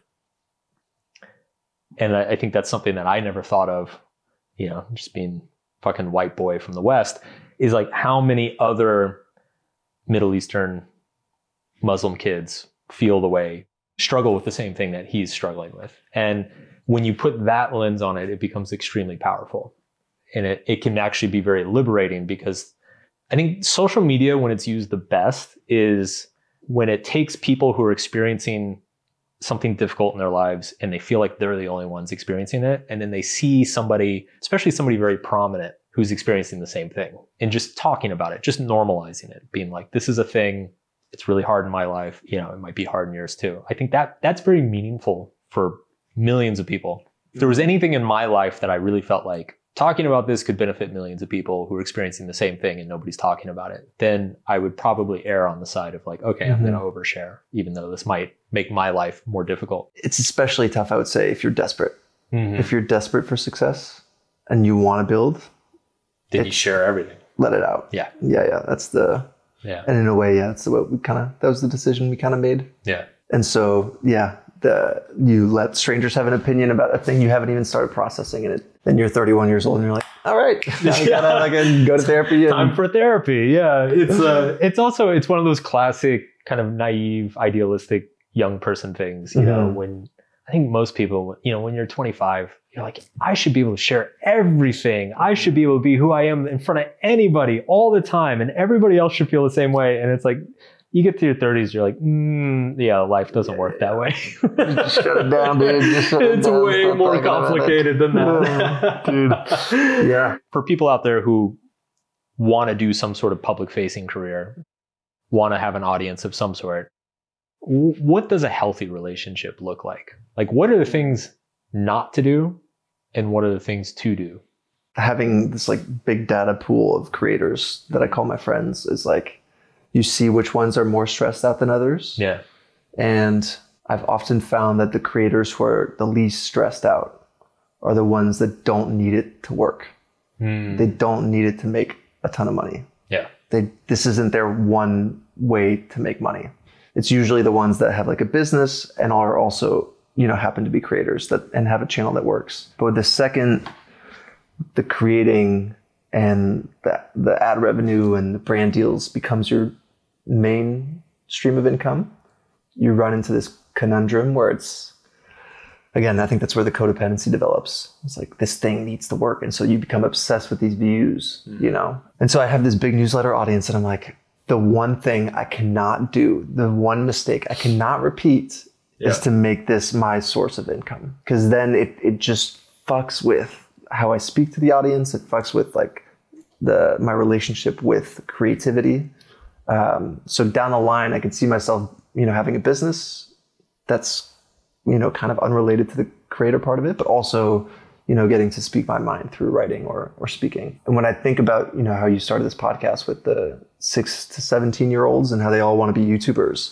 and I think that's something that I never thought of, you know, just being fucking white boy from the West, is like how many other Middle Eastern Muslim kids struggle with the same thing that he's struggling with. And when you put that lens on it, it becomes extremely powerful. And it can actually be very liberating, because I think social media, when it's used the best, is when it takes people who are experiencing something difficult in their lives and they feel like they're the only ones experiencing it. And then they see somebody, especially somebody very prominent, who's experiencing the same thing, and just talking about it, just normalizing it, being like, this is a thing. It's really hard in my life. You know, it might be hard in yours too. I think that's very meaningful for millions of people. If there was anything in my life that I really felt like talking about this could benefit millions of people who are experiencing the same thing and nobody's talking about it, then I would probably err on the side of like, okay, I'm going to overshare, even though this might make my life more difficult. It's especially tough, I would say, if you're desperate. If you're desperate for success and you want to build, then you share everything. Let it out. Yeah. Yeah. That's the, and in a way, that's what that was the decision we kind of made. Yeah. And so, you let strangers have an opinion about a thing you haven't even started processing in it. Then you're 31 years old and you're like, all right, now I gotta go to therapy. Time for therapy. Yeah. It's also, it's one of those classic kind of naive, idealistic young person things, you know, when I think most people, you know, when you're 25, you're like, I should be able to share everything. I should be able to be who I am in front of anybody all the time. And everybody else should feel the same way. And it's like, you get to your 30s, you're like, life doesn't work that way. Just shut it down, dude. It's way more complicated than that. Dude. Yeah. For people out there who want to do some sort of public facing career, want to have an audience of some sort, what does a healthy relationship look like? Like, what are the things not to do and what are the things to do? Having this like big data pool of creators that I call my friends is like, you see which ones are more stressed out than others. Yeah. And I've often found that the creators who are the least stressed out are the ones that don't need it to work. They don't need it to make a ton of money. Yeah. This isn't their one way to make money. It's usually the ones that have like a business and are also, you know, happen to be creators and have a channel that works. But the second the creating and the ad revenue and the brand deals becomes your main stream of income, you run into this conundrum where it's, again, I think that's where the codependency develops. It's like, this thing needs to work. And so you become obsessed with these views, you know? And so I have this big newsletter audience and I'm like, the one thing I cannot do, the one mistake I cannot repeat is to make this my source of income. Because then it just fucks with how I speak to the audience. It fucks with like my relationship with creativity. So down the line, I could see myself, you know, having a business that's, you know, kind of unrelated to the creator part of it, but also, you know, getting to speak my mind through writing or speaking. And when I think about, you know, how you started this podcast with the 6 to 17-year-olds and how they all want to be YouTubers,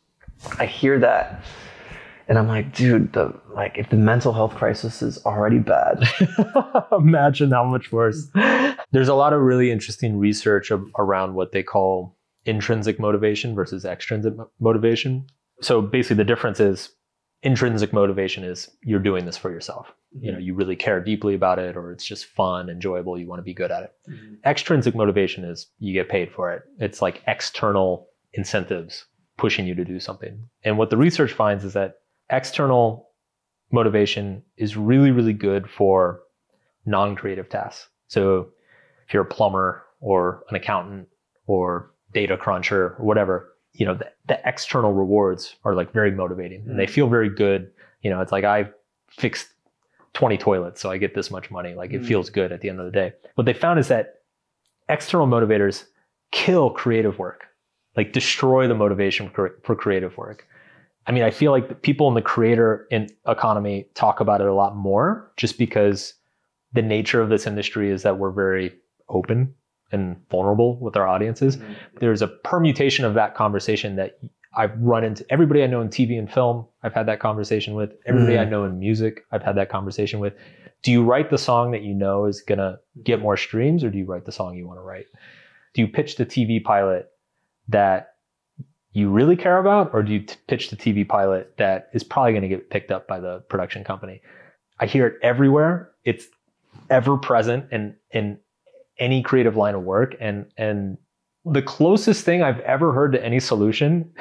I hear that and I'm like, dude, if the mental health crisis is already bad, imagine how much worse. There's a lot of really interesting research around what they call intrinsic motivation versus extrinsic motivation. So basically the difference is, intrinsic motivation is you're doing this for yourself. You know, you really care deeply about it, or it's just fun, enjoyable, you want to be good at it. Extrinsic motivation is you get paid for it. It's like external incentives pushing you to do something. And what the research finds is that external motivation is really, really good for non-creative tasks. So if you're a plumber or an accountant or data cruncher or whatever, you know, the external rewards are like very motivating and they feel very good. You know, it's like I fixed 20 toilets, so I get this much money. Like it feels good at the end of the day. What they found is that external motivators kill creative work, like destroy the motivation for creative work. I mean, I feel like the people in the creator economy talk about it a lot more just because the nature of this industry is that we're very open and vulnerable with our audiences. There's a permutation of that conversation that I've run into. Everybody I know in TV and film, I've had that conversation with. Everybody I know in music, I've had that conversation with. Do you write the song that you know is gonna get more streams, or do you write the song you want to write? Do you pitch the TV pilot that you really care about, or do you pitch the TV pilot that is probably going to get picked up by the production company? I hear it everywhere. It's ever present in any creative line of work. And the closest thing I've ever heard to any solution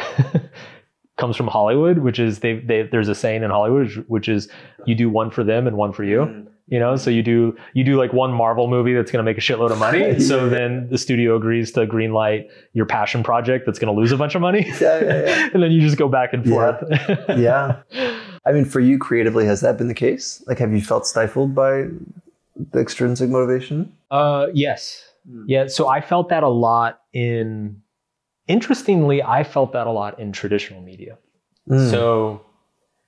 comes from Hollywood, which is there's a saying in Hollywood, which is you do one for them and one for you. You know, so you do like one Marvel movie that's going to make a shitload of money. So then the studio agrees to greenlight your passion project that's going to lose a bunch of money. And then you just go back and forth. Yeah. I mean, for you creatively, has that been the case? Like, have you felt stifled by the extrinsic motivation? Yes. Yeah. So I felt that a lot interestingly, I felt that a lot in traditional media. So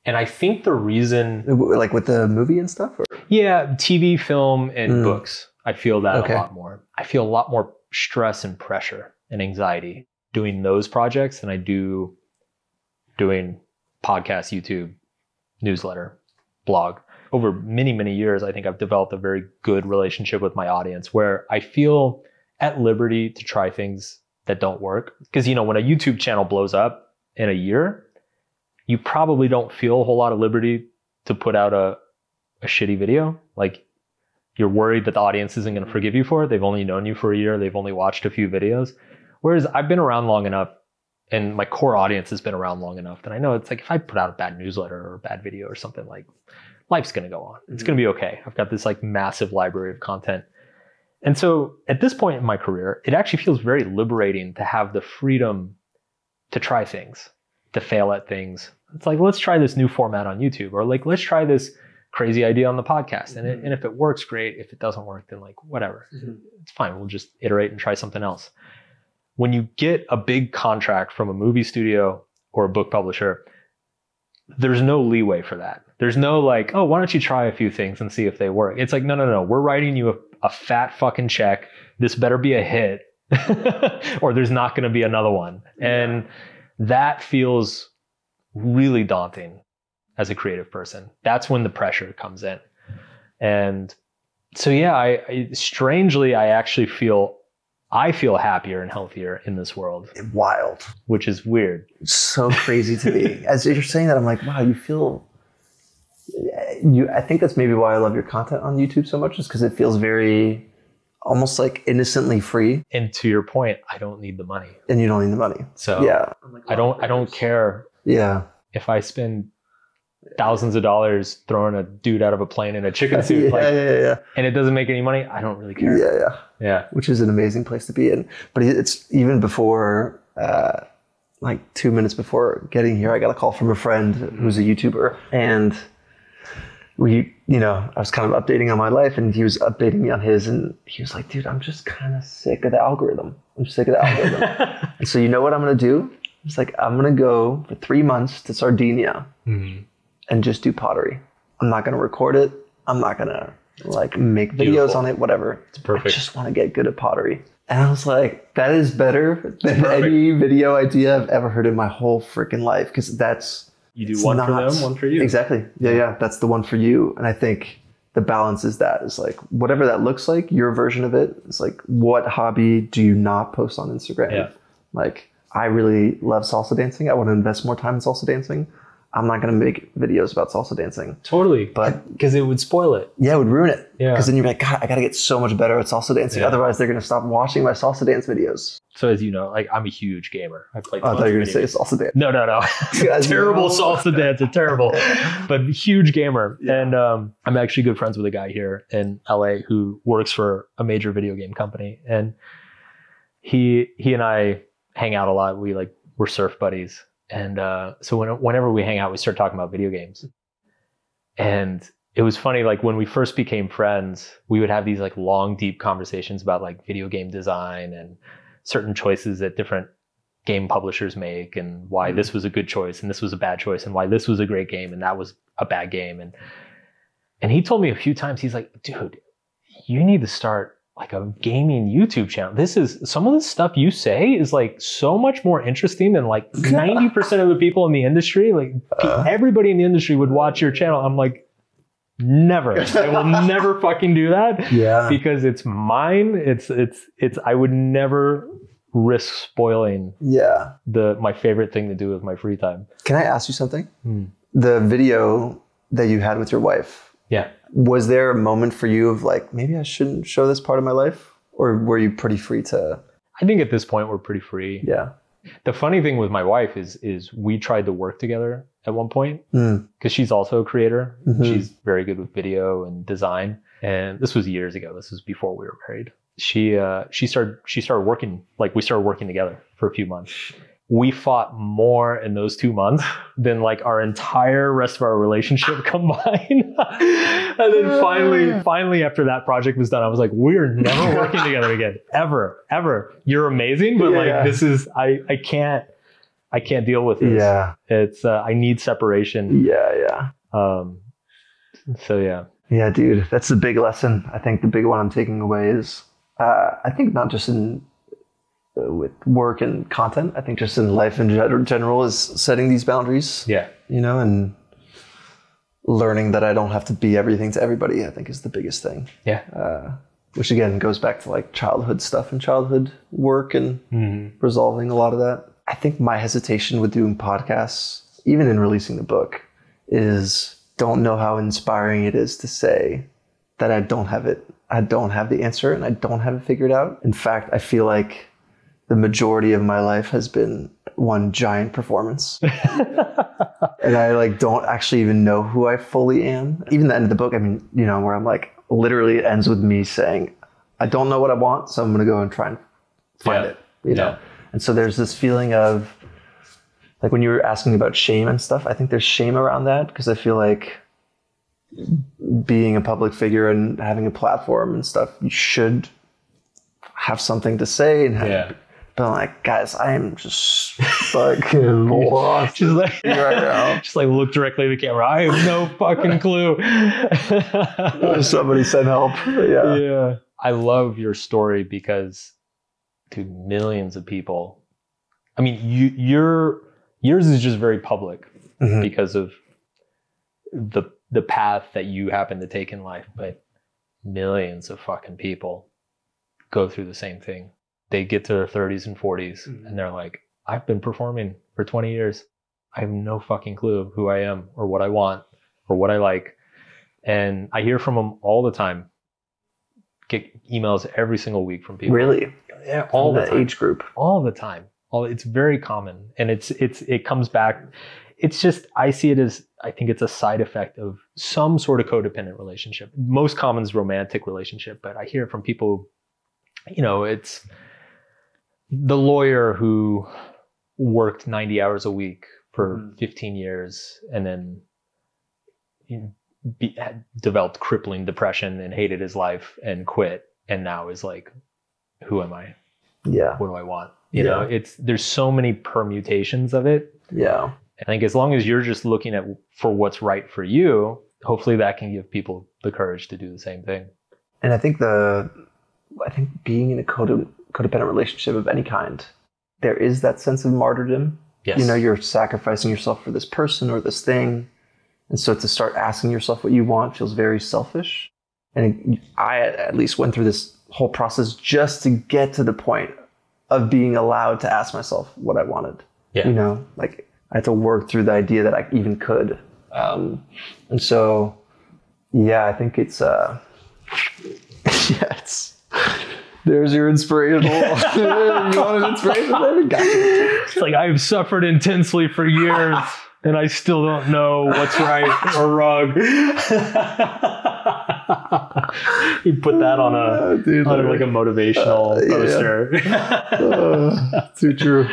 And I think the reason... Like with the movie and stuff? Or? Yeah, TV, film, and books. I feel that Okay. a lot more. I feel a lot more stress and pressure and anxiety doing those projects than I do doing podcast, YouTube, newsletter, blog. Over many, many years, I think I've developed a very good relationship with my audience where I feel at liberty to try things that don't work. Because, you know, when a YouTube channel blows up in a year, you probably don't feel a whole lot of liberty to put out a shitty video. Like, you're worried that the audience isn't going to forgive you for it. They've only known you for a year. They've only watched a few videos. Whereas I've been around long enough and my core audience has been around long enough that I know it's like if I put out a bad newsletter or a bad video or something, like life's going to go on. It's going to be okay. I've got this like massive library of content. And so at this point in my career, it actually feels very liberating to have the freedom to try things, to fail at things. It's like, let's try this new format on YouTube, or like, let's try this crazy idea on the podcast. And if it works, great. If it doesn't work, then like, whatever, it's fine. We'll just iterate and try something else. When you get a big contract from a movie studio or a book publisher, there's no leeway for that. There's no like, oh, why don't you try a few things and see if they work? It's like, no. We're writing you a fat fucking check. This better be a hit or there's not going to be another one. And that feels really daunting as a creative person. That's when the pressure comes in. And so, yeah, I strangely, I actually feel happier and healthier in this world. Wild. Which is weird. It's so crazy to me. As you're saying that, I'm like, wow, I think that's maybe why I love your content on YouTube so much, is because it feels very almost like innocently free. And to your point, I don't need the money. And you don't need the money. So yeah. I don't care if I spend thousands of dollars throwing a dude out of a plane in a chicken suit. And it doesn't make any money. I don't really care. Yeah. Which is an amazing place to be in. But it's even before, like 2 minutes before getting here, I got a call from a friend who's a YouTuber, and I was kind of updating on my life, and he was updating me on his, and he was like, dude, I'm just kind of sick of the algorithm. And so you know what I'm going to do? It's like, I'm going to go for 3 months to Sardinia and just do pottery. I'm not going to record it. I'm not going to like make videos on it, whatever. It's perfect. I just want to get good at pottery. And I was like, that is better than any video idea I've ever heard in my whole freaking life. Because that's... You do one for them, one for you. Exactly. Yeah. That's the one for you. And I think the balance is that. It's like, whatever that looks like, your version of it. It's like, what hobby do you not post on Instagram? Yeah. Like, I really love salsa dancing. I want to invest more time in salsa dancing. I'm not going to make videos about salsa dancing. Totally. But because it would spoil it. Yeah, it would ruin it. Yeah. Because then you're like, God, I got to get so much better at salsa dancing. Yeah. Otherwise, they're going to stop watching my salsa dance videos. So as you know, like I'm a huge gamer. I played. I thought you were going to say salsa dance. No. Terrible salsa dancer. Terrible. But huge gamer. Yeah. And I'm actually good friends with a guy here in LA who works for a major video game company. And he and I hang out a lot. We're surf buddies. And so whenever we hang out, we start talking about video games. And it was funny, like when we first became friends, we would have these like long, deep conversations about like video game design and certain choices that different game publishers make, and why this was a good choice and this was a bad choice, and why this was a great game and that was a bad game. And he told me a few times, he's like, dude, you need to start like a gaming YouTube channel. This is some of the stuff you say is like so much more interesting than like 90% of the people in the industry. Like everybody in the industry would watch your channel. I'm like, never. I will never fucking do that. Yeah. Because it's mine. It's I would never risk spoiling my favorite thing to do with my free time. Can I ask you something? The video that you had with your wife. Yeah. Was there a moment for you of like, maybe I shouldn't show this part of my life? Or were you pretty free to? I think at this point we're pretty free. Yeah. The funny thing with my wife is we tried to work together at one point because she's also a creator. She's very good with video and design. And this was years ago. This was before we were married. She started working, like we started working together for a few months. We fought more in those 2 months than like our entire rest of our relationship combined. And then finally after that project was done, I was like, we're never working together again. Ever. You're amazing. But this is, I I can't deal with this. Yeah. It's I need separation. Yeah. So yeah. Yeah, dude, that's the big lesson. I think the big one I'm taking away is, I think not just in with work and content, I think just in life in general is setting these boundaries. Yeah. You know, and learning that I don't have to be everything to everybody, I think is the biggest thing. Yeah. Which again goes back to like childhood stuff and childhood work and resolving a lot of that. I think my hesitation with doing podcasts, even in releasing the book, is don't know how inspiring it is to say that I don't have it. I don't have the answer and I don't have it figured out. In fact, I feel like the majority of my life has been one giant performance. And I like don't actually even know who I fully am. Even the end of the book, I mean, you know, where I'm like, literally it ends with me saying, I don't know what I want, so I'm going to go and try and find it, you know? And so there's this feeling of, like when you were asking about shame and stuff, I think there's shame around that because I feel like being a public figure and having a platform and stuff, you should have something to say and have, but I'm like, guys, I am just fucking lost. Just like, right now. Just like look directly at the camera. I have no fucking clue. Somebody send help. Yeah. I love your story because to millions of people, I mean, yours is just very public because of the path that you happen to take in life, but millions of fucking people go through the same thing. They get to their 30s and 40s and they're like, I've been performing for 20 years. I have no fucking clue who I am or what I want or what I like. And I hear from them all the time. Get emails every single week from people. Really? Yeah, all the time. Age group. All the time. It's very common. And it comes back. It's just, I see it as, I think it's a side effect of some sort of codependent relationship. Most common is romantic relationship, but I hear it from people, you know, it's the lawyer who worked 90 hours a week for 15 years and then had developed crippling depression and hated his life and quit. And now is like, who am I? Yeah. What do I want? You know, there's so many permutations of it. Yeah. I think as long as you're just looking at for what's right for you, hopefully that can give people the courage to do the same thing. And I think being in a codependent relationship of any kind, there is that sense of martyrdom. Yes. You know, you're sacrificing yourself for this person or this thing. And so to start asking yourself what you want feels very selfish. And I at least went through this whole process just to get to the point of being allowed to ask myself what I wanted. Yeah. You know, like I had to work through the idea that I even could. And so, yeah, I think it's, there's your inspirational. You want an inspiration? Got you. It's like I've suffered intensely for years and I still don't know what's right or wrong. You put that on like a motivational poster. Too true.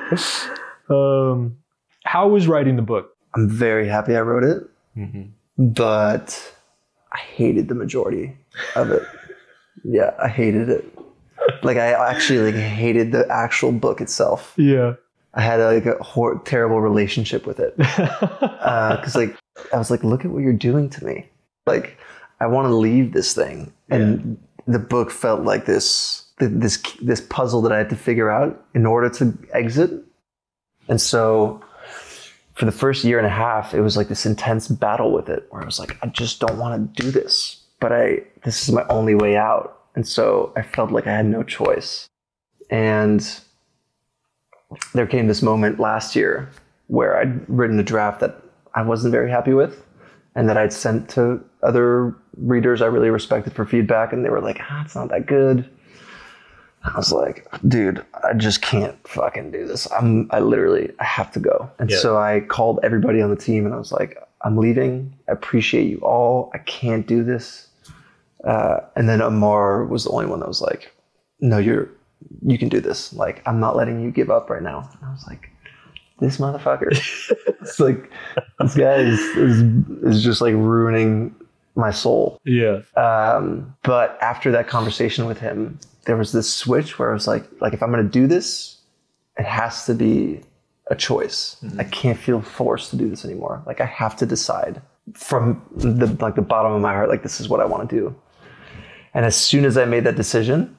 How was writing the book? I'm very happy I wrote it, but I hated the majority of it. Yeah, I hated it. Like I actually hated the actual book itself. Yeah. I had a terrible relationship with it. Cause like, I was like, look at what you're doing to me. Like, I want to leave this thing. And the book felt like this puzzle that I had to figure out in order to exit. And so for the first year and a half, it was like this intense battle with it where I was like, I just don't want to do this, but this is my only way out. And so I felt like I had no choice. And there came this moment last year where I'd written a draft that I wasn't very happy with and that I'd sent to other readers I really respected for feedback. And they were like, it's not that good. I was like, dude, I just can't fucking do this. I have to go. And so I called everybody on the team and I was like, I'm leaving. I appreciate you all. I can't do this. And then Amar was the only one that was like, no, you can do this. Like, I'm not letting you give up right now. And I was like, this motherfucker. It's like, this guy is just like ruining my soul. Yeah. But after that conversation with him, there was this switch where I was like if I'm going to do this, it has to be a choice. I can't feel forced to do this anymore. Like I have to decide from the bottom of my heart, like this is what I want to do. And as soon as I made that decision,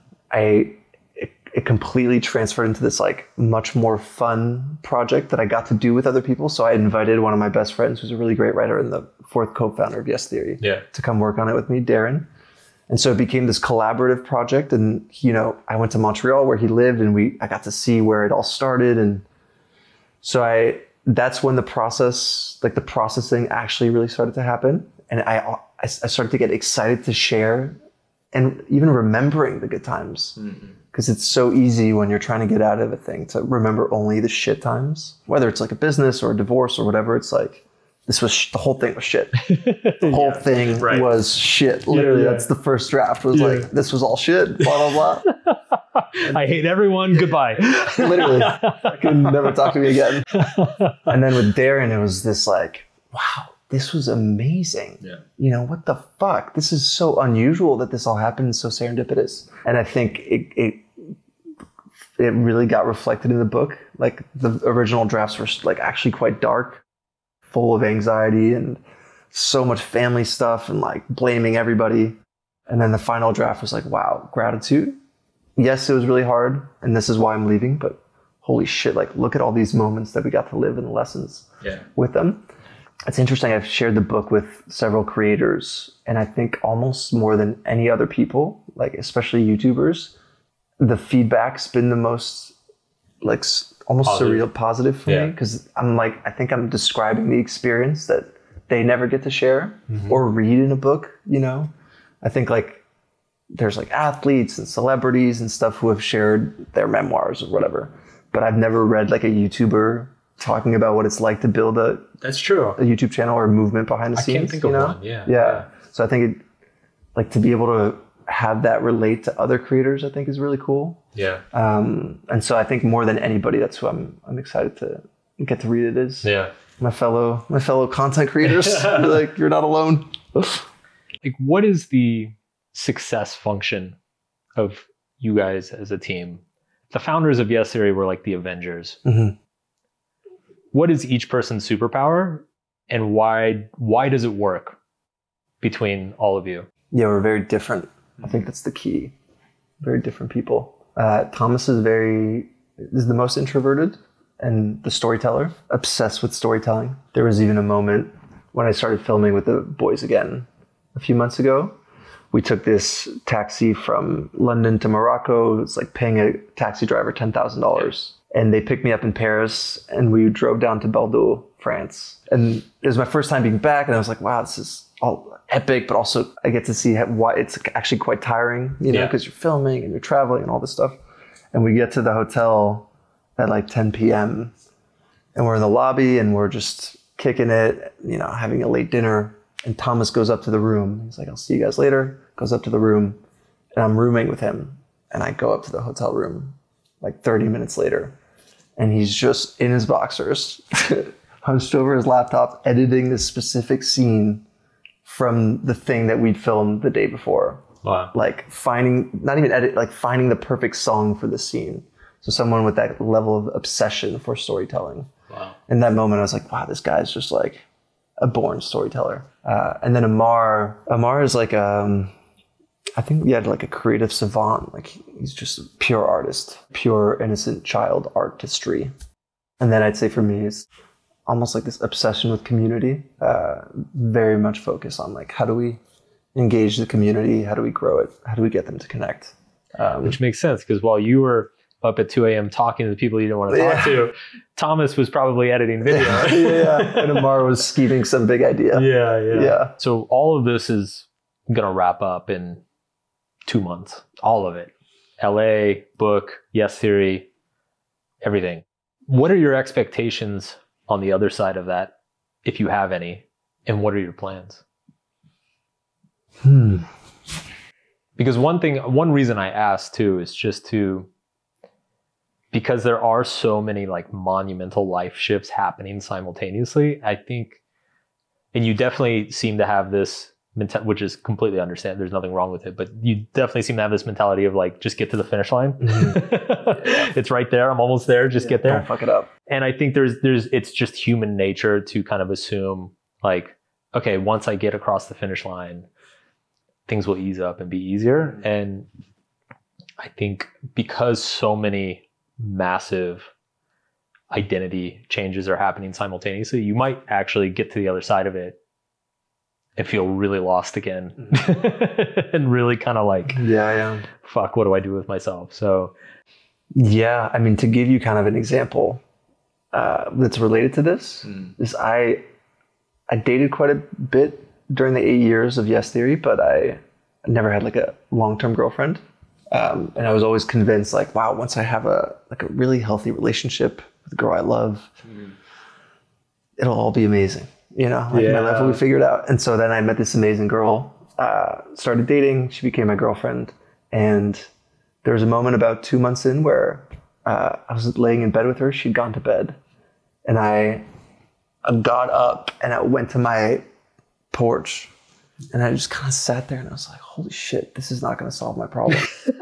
it completely transferred into this like much more fun project that I got to do with other people. So I invited one of my best friends, who's a really great writer and the fourth co-founder of Yes Theory, to come work on it with me, Darren. And so it became this collaborative project. And, you know, I went to Montreal where he lived and I got to see where it all started. And so that's when the processing actually really started to happen. And I started to get excited to share and even remembering the good times. Because it's so easy when you're trying to get out of a thing to remember only the shit times, whether it's like a business or a divorce or whatever. It's like, the whole thing was shit. The whole thing was shit. Literally, that's the first draft was like, this was all shit, blah, blah, blah. I hate everyone. Goodbye. Literally, I could never talk to me again. And then with Darren, it was this like, wow, this was amazing. You know, what the fuck? This is so unusual that this all happened, so serendipitous. And I think it really got reflected in the book. Like the original drafts were like actually quite dark, full of anxiety and so much family stuff and like blaming everybody. And then the final draft was like, wow, gratitude. Yes, it was really hard and this is why I'm leaving, but holy shit, like look at all these moments that we got to live and the lessons with them. It's interesting. I've shared the book with several creators, and I think almost more than any other people, like especially YouTubers, the feedback's been the most like almost surreal positive for me, because I'm like, I think I'm describing the experience that they never get to share or read in a book, you know? I think like there's like athletes and celebrities and stuff who have shared their memoirs or whatever, but I've never read like a YouTuber talking about what it's like to build a YouTube channel or a movement behind the scenes. I can't think of one. Yeah. So I think it, like to be able to have that relate to other creators, I think is really cool. Yeah. And so I think more than anybody, that's who I'm excited to get to read it is. Yeah. My fellow content creators. Like, you're not alone. Like, what is the success function of you guys as a team? The founders of Yes Theory were like the Avengers. What is each person's superpower, and why does it work between all of you? Yeah, we're very different. I think that's the key. Very different people. Thomas is the most introverted and the storyteller, obsessed with storytelling. There was even a moment when I started filming with the boys again a few months ago. We took this taxi from London to Morocco. It's like paying a taxi driver $10,000. And they picked me up in Paris and we drove down to Bordeaux, France. And it was my first time being back. And I was like, wow, this is all epic, but also I get to see why it's actually quite tiring, you know, because you're filming and you're traveling and all this stuff. And we get to the hotel at like 10 p.m. and we're in the lobby and we're just kicking it, you know, having a late dinner. And Thomas goes up to the room. He's like, I'll see you guys later. Goes up to the room and I'm rooming with him. And I go up to the hotel room like 30 minutes later. And he's just in his boxers, hunched over his laptop, editing this specific scene from the thing that we'd filmed the day before. Wow. Like finding the perfect song for the scene. So someone with that level of obsession for storytelling. Wow. In that moment, I was like, wow, this guy's just like a born storyteller. And then Amar is like, I think we had like a creative savant. Like he's just a pure artist, pure innocent child artistry. And then I'd say for me, it's almost like this obsession with community, very much focused on like, how do we engage the community? How do we grow it? How do we get them to connect? Which makes sense, because while you were up at 2 a.m. talking to the people you didn't want to talk to, Thomas was probably editing video. And Amar was scheming some big idea. Yeah. So all of this is going to wrap up in 2 months. All of it. LA, book, Yes Theory, everything. What are your expectations on the other side of that, if you have any, and what are your plans? Because one reason I asked too is just because there are so many like monumental life shifts happening simultaneously, I think, and you definitely seem to have this which is completely understand. There's nothing wrong with it, but you definitely seem to have this mentality of like, just get to the finish line. It's right there. I'm almost there. Just get there. Don't fuck it up. And I think it's just human nature to kind of assume like, okay, once I get across the finish line, things will ease up and be easier. And I think because so many massive identity changes are happening simultaneously, you might actually get to the other side of it and feel really lost again and really kind of like, fuck, what do I do with myself? So yeah, I mean, to give you kind of an example that's related to this is I dated quite a bit during the 8 years of Yes Theory, but I never had like a long-term girlfriend. And I was always convinced like, wow, once I have a really healthy relationship with a girl I love, it'll all be amazing. You know, like my life will be figured out. And so then I met this amazing girl, started dating. She became my girlfriend. And there was a moment about 2 months in where I was laying in bed with her. She'd gone to bed. And I got up and I went to my porch. And I just kind of sat there and I was like, holy shit, this is not going to solve my problem. This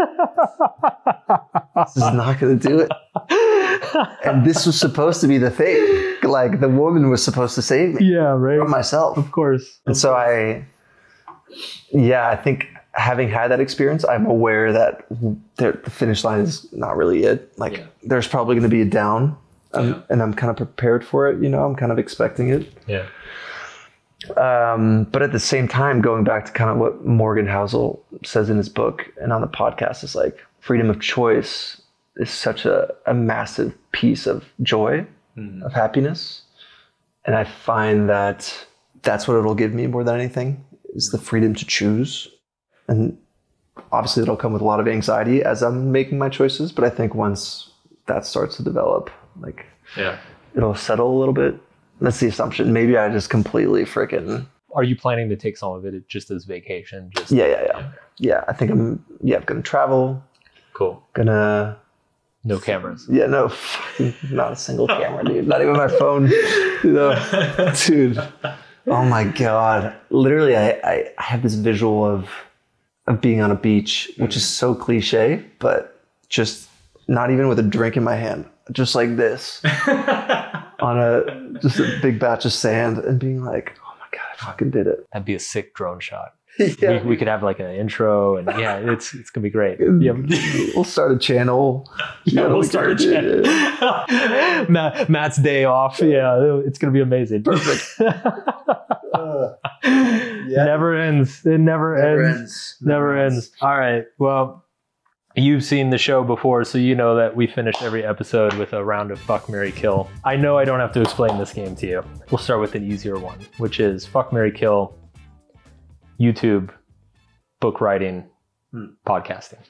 is not going to do it. And this was supposed to be the thing. Like the woman was supposed to save me from myself. Of course. And so I think having had that experience, I'm aware that the finish line is not really it. Like there's probably going to be a down and I'm kind of prepared for it. You know, I'm kind of expecting it. Yeah. But at the same time, going back to kind of what Morgan Housel says in his book and on the podcast is like freedom of choice is such a massive piece of joy, of happiness. And I find that that's what it'll give me more than anything is the freedom to choose. And obviously it'll come with a lot of anxiety as I'm making my choices. But I think once that starts to develop, like it'll settle a little bit. That's the assumption. Maybe I just completely freaking... Are you planning to take some of it just as vacation? Yeah, I think I'm going to travel. Cool. No cameras. Yeah, no, not a single camera, dude. Not even my phone. You know? Dude. Oh my God. Literally, I have this visual of being on a beach, which is so cliche, but just not even with a drink in my hand. Just like this. On just a big batch of sand and being like, oh my God, I fucking did it. That'd be a sick drone shot. Yeah. We could have like an intro and it's gonna be great. We'll start a channel. We'll start a channel. Matt's day off. Yeah, it's gonna be amazing. Perfect. Never ends. It never ends. All right. Well, you've seen the show before, so you know that we finish every episode with a round of Fuck, Marry, Kill. I know I don't have to explain this game to you. We'll start with an easier one, which is Fuck, Marry, Kill, YouTube, book writing, podcasting.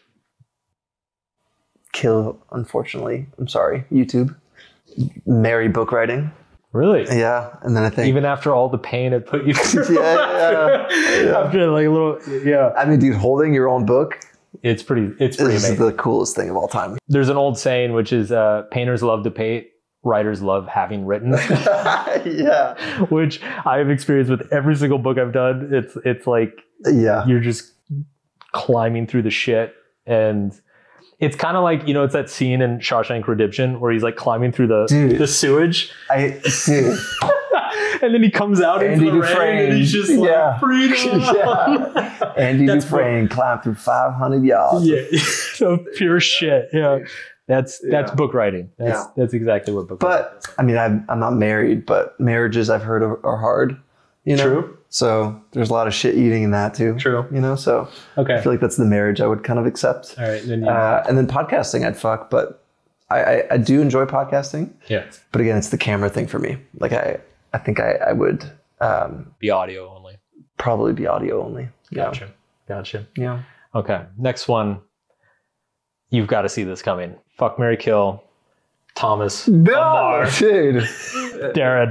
Kill, unfortunately. I'm sorry. YouTube. Marry book writing. Really? Yeah. And then I think... Even after all the pain it put you through. Yeah. After like a little... Yeah. I mean, dude, holding your own book... It's pretty amazing. This is the coolest thing of all time. There's an old saying, which is painters love to paint, writers love having written. Yeah. Which I have experienced with every single book I've done. It's like you're just climbing through the shit. And it's kind of like, you know, it's that scene in Shawshank Redemption where he's like climbing through the sewage. Dude. And then he comes out into the rain and he's just like, freedom. Yeah. Andy Dufresne climbed through 500 yards. Yeah. So pure shit. Yeah. That's book writing. That's exactly what book writing is. But I mean, I'm not married, but marriages I've heard are hard. You know? True. So there's a lot of shit eating in that too. True. You know, so okay. I feel like that's the marriage I would kind of accept. All right. Then and then podcasting I'd fuck, but I do enjoy podcasting. Yeah. But again, it's the camera thing for me. Like I think I would be audio only. Probably be audio only. Gotcha. Yeah. Okay. Next one. You've got to see this coming. Fuck, Marry, Kill. Thomas. No, Amar, dude. Darren.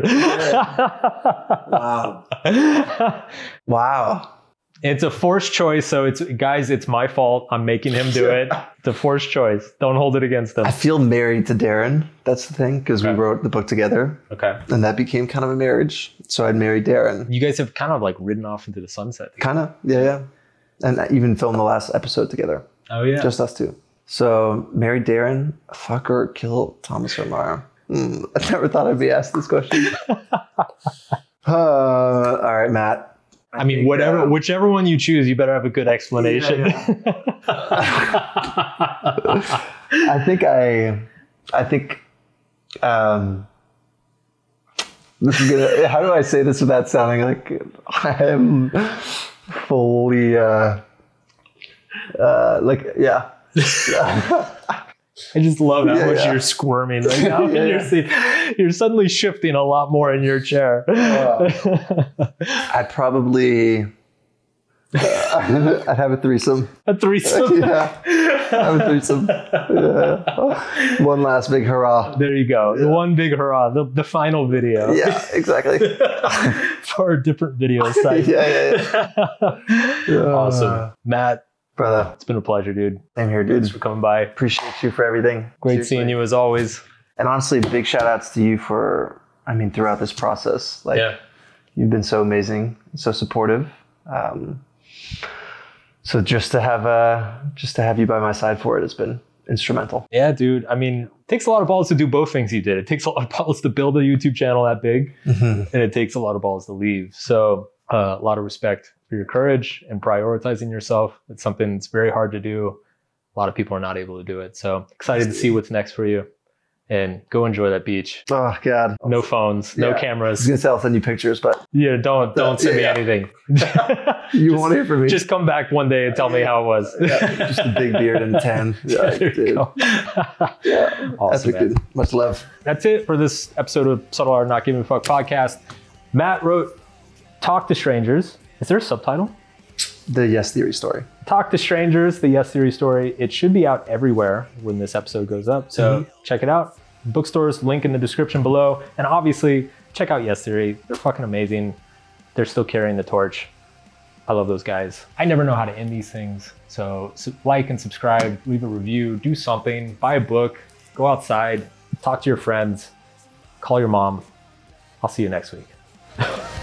Wow. It's a forced choice, so it's my fault. I'm making him do it. It's a forced choice. Don't hold it against him. I feel married to Darren. That's the thing, because we wrote the book together. Okay. And that became kind of a marriage. So I'd marry Darren. You guys have kind of like ridden off into the sunset together. Kind of, yeah. And I even filmed the last episode together. Oh, yeah. Just us two. So marry Darren, fuck or kill Thomas Amar. I never thought I'd be asked this question. All right, Matt. I mean, whichever one you choose, you better have a good explanation. I think this is gonna. How do I say this without sounding like I am fully I just love how much you're squirming right now. You're suddenly shifting a lot more in your chair. I'd probably I'd have a threesome. A threesome? Yeah. Have a threesome. Yeah. One last big hurrah. There you go. Yeah. One big hurrah. The final video. Yeah, exactly. For a different video site. Yeah. Awesome. Matt, brother, it's been a pleasure, dude. Same here, dude. Thanks for coming by. Appreciate you for everything. Great Seriously. seeing you as always. And honestly, big shout outs to you for, throughout this process. You've been so amazing, so supportive. So just to have you by my side for it has been instrumental. Yeah, dude. I mean, it takes a lot of balls to do both things you did. It takes a lot of balls to build a YouTube channel that big, and it takes a lot of balls to leave. So a lot of respect for your courage and prioritizing yourself. It's something that's very hard to do. A lot of people are not able to do it. So excited to see what's next for you. And go enjoy that beach. Oh God! No phones, no cameras. I was gonna say I'll send you pictures, but don't send me anything. You won't hear from me. Just come back one day and tell me how it was. Just a big beard and a tan. Yeah, there you go. Awesome, epic, dude. Much love. That's it for this episode of Subtle Art of Not Giving a Fuck podcast. Matt wrote "Talk to Strangers." Is there a subtitle? The Yes Theory story. Talk to Strangers, the Yes Theory story. It should be out everywhere when this episode goes up. So check it out. Bookstores, link in the description below. And obviously, check out Yes Theory. They're fucking amazing. They're still carrying the torch. I love those guys. I never know how to end these things. So like and subscribe, leave a review, do something, buy a book, go outside, talk to your friends, call your mom. I'll see you next week.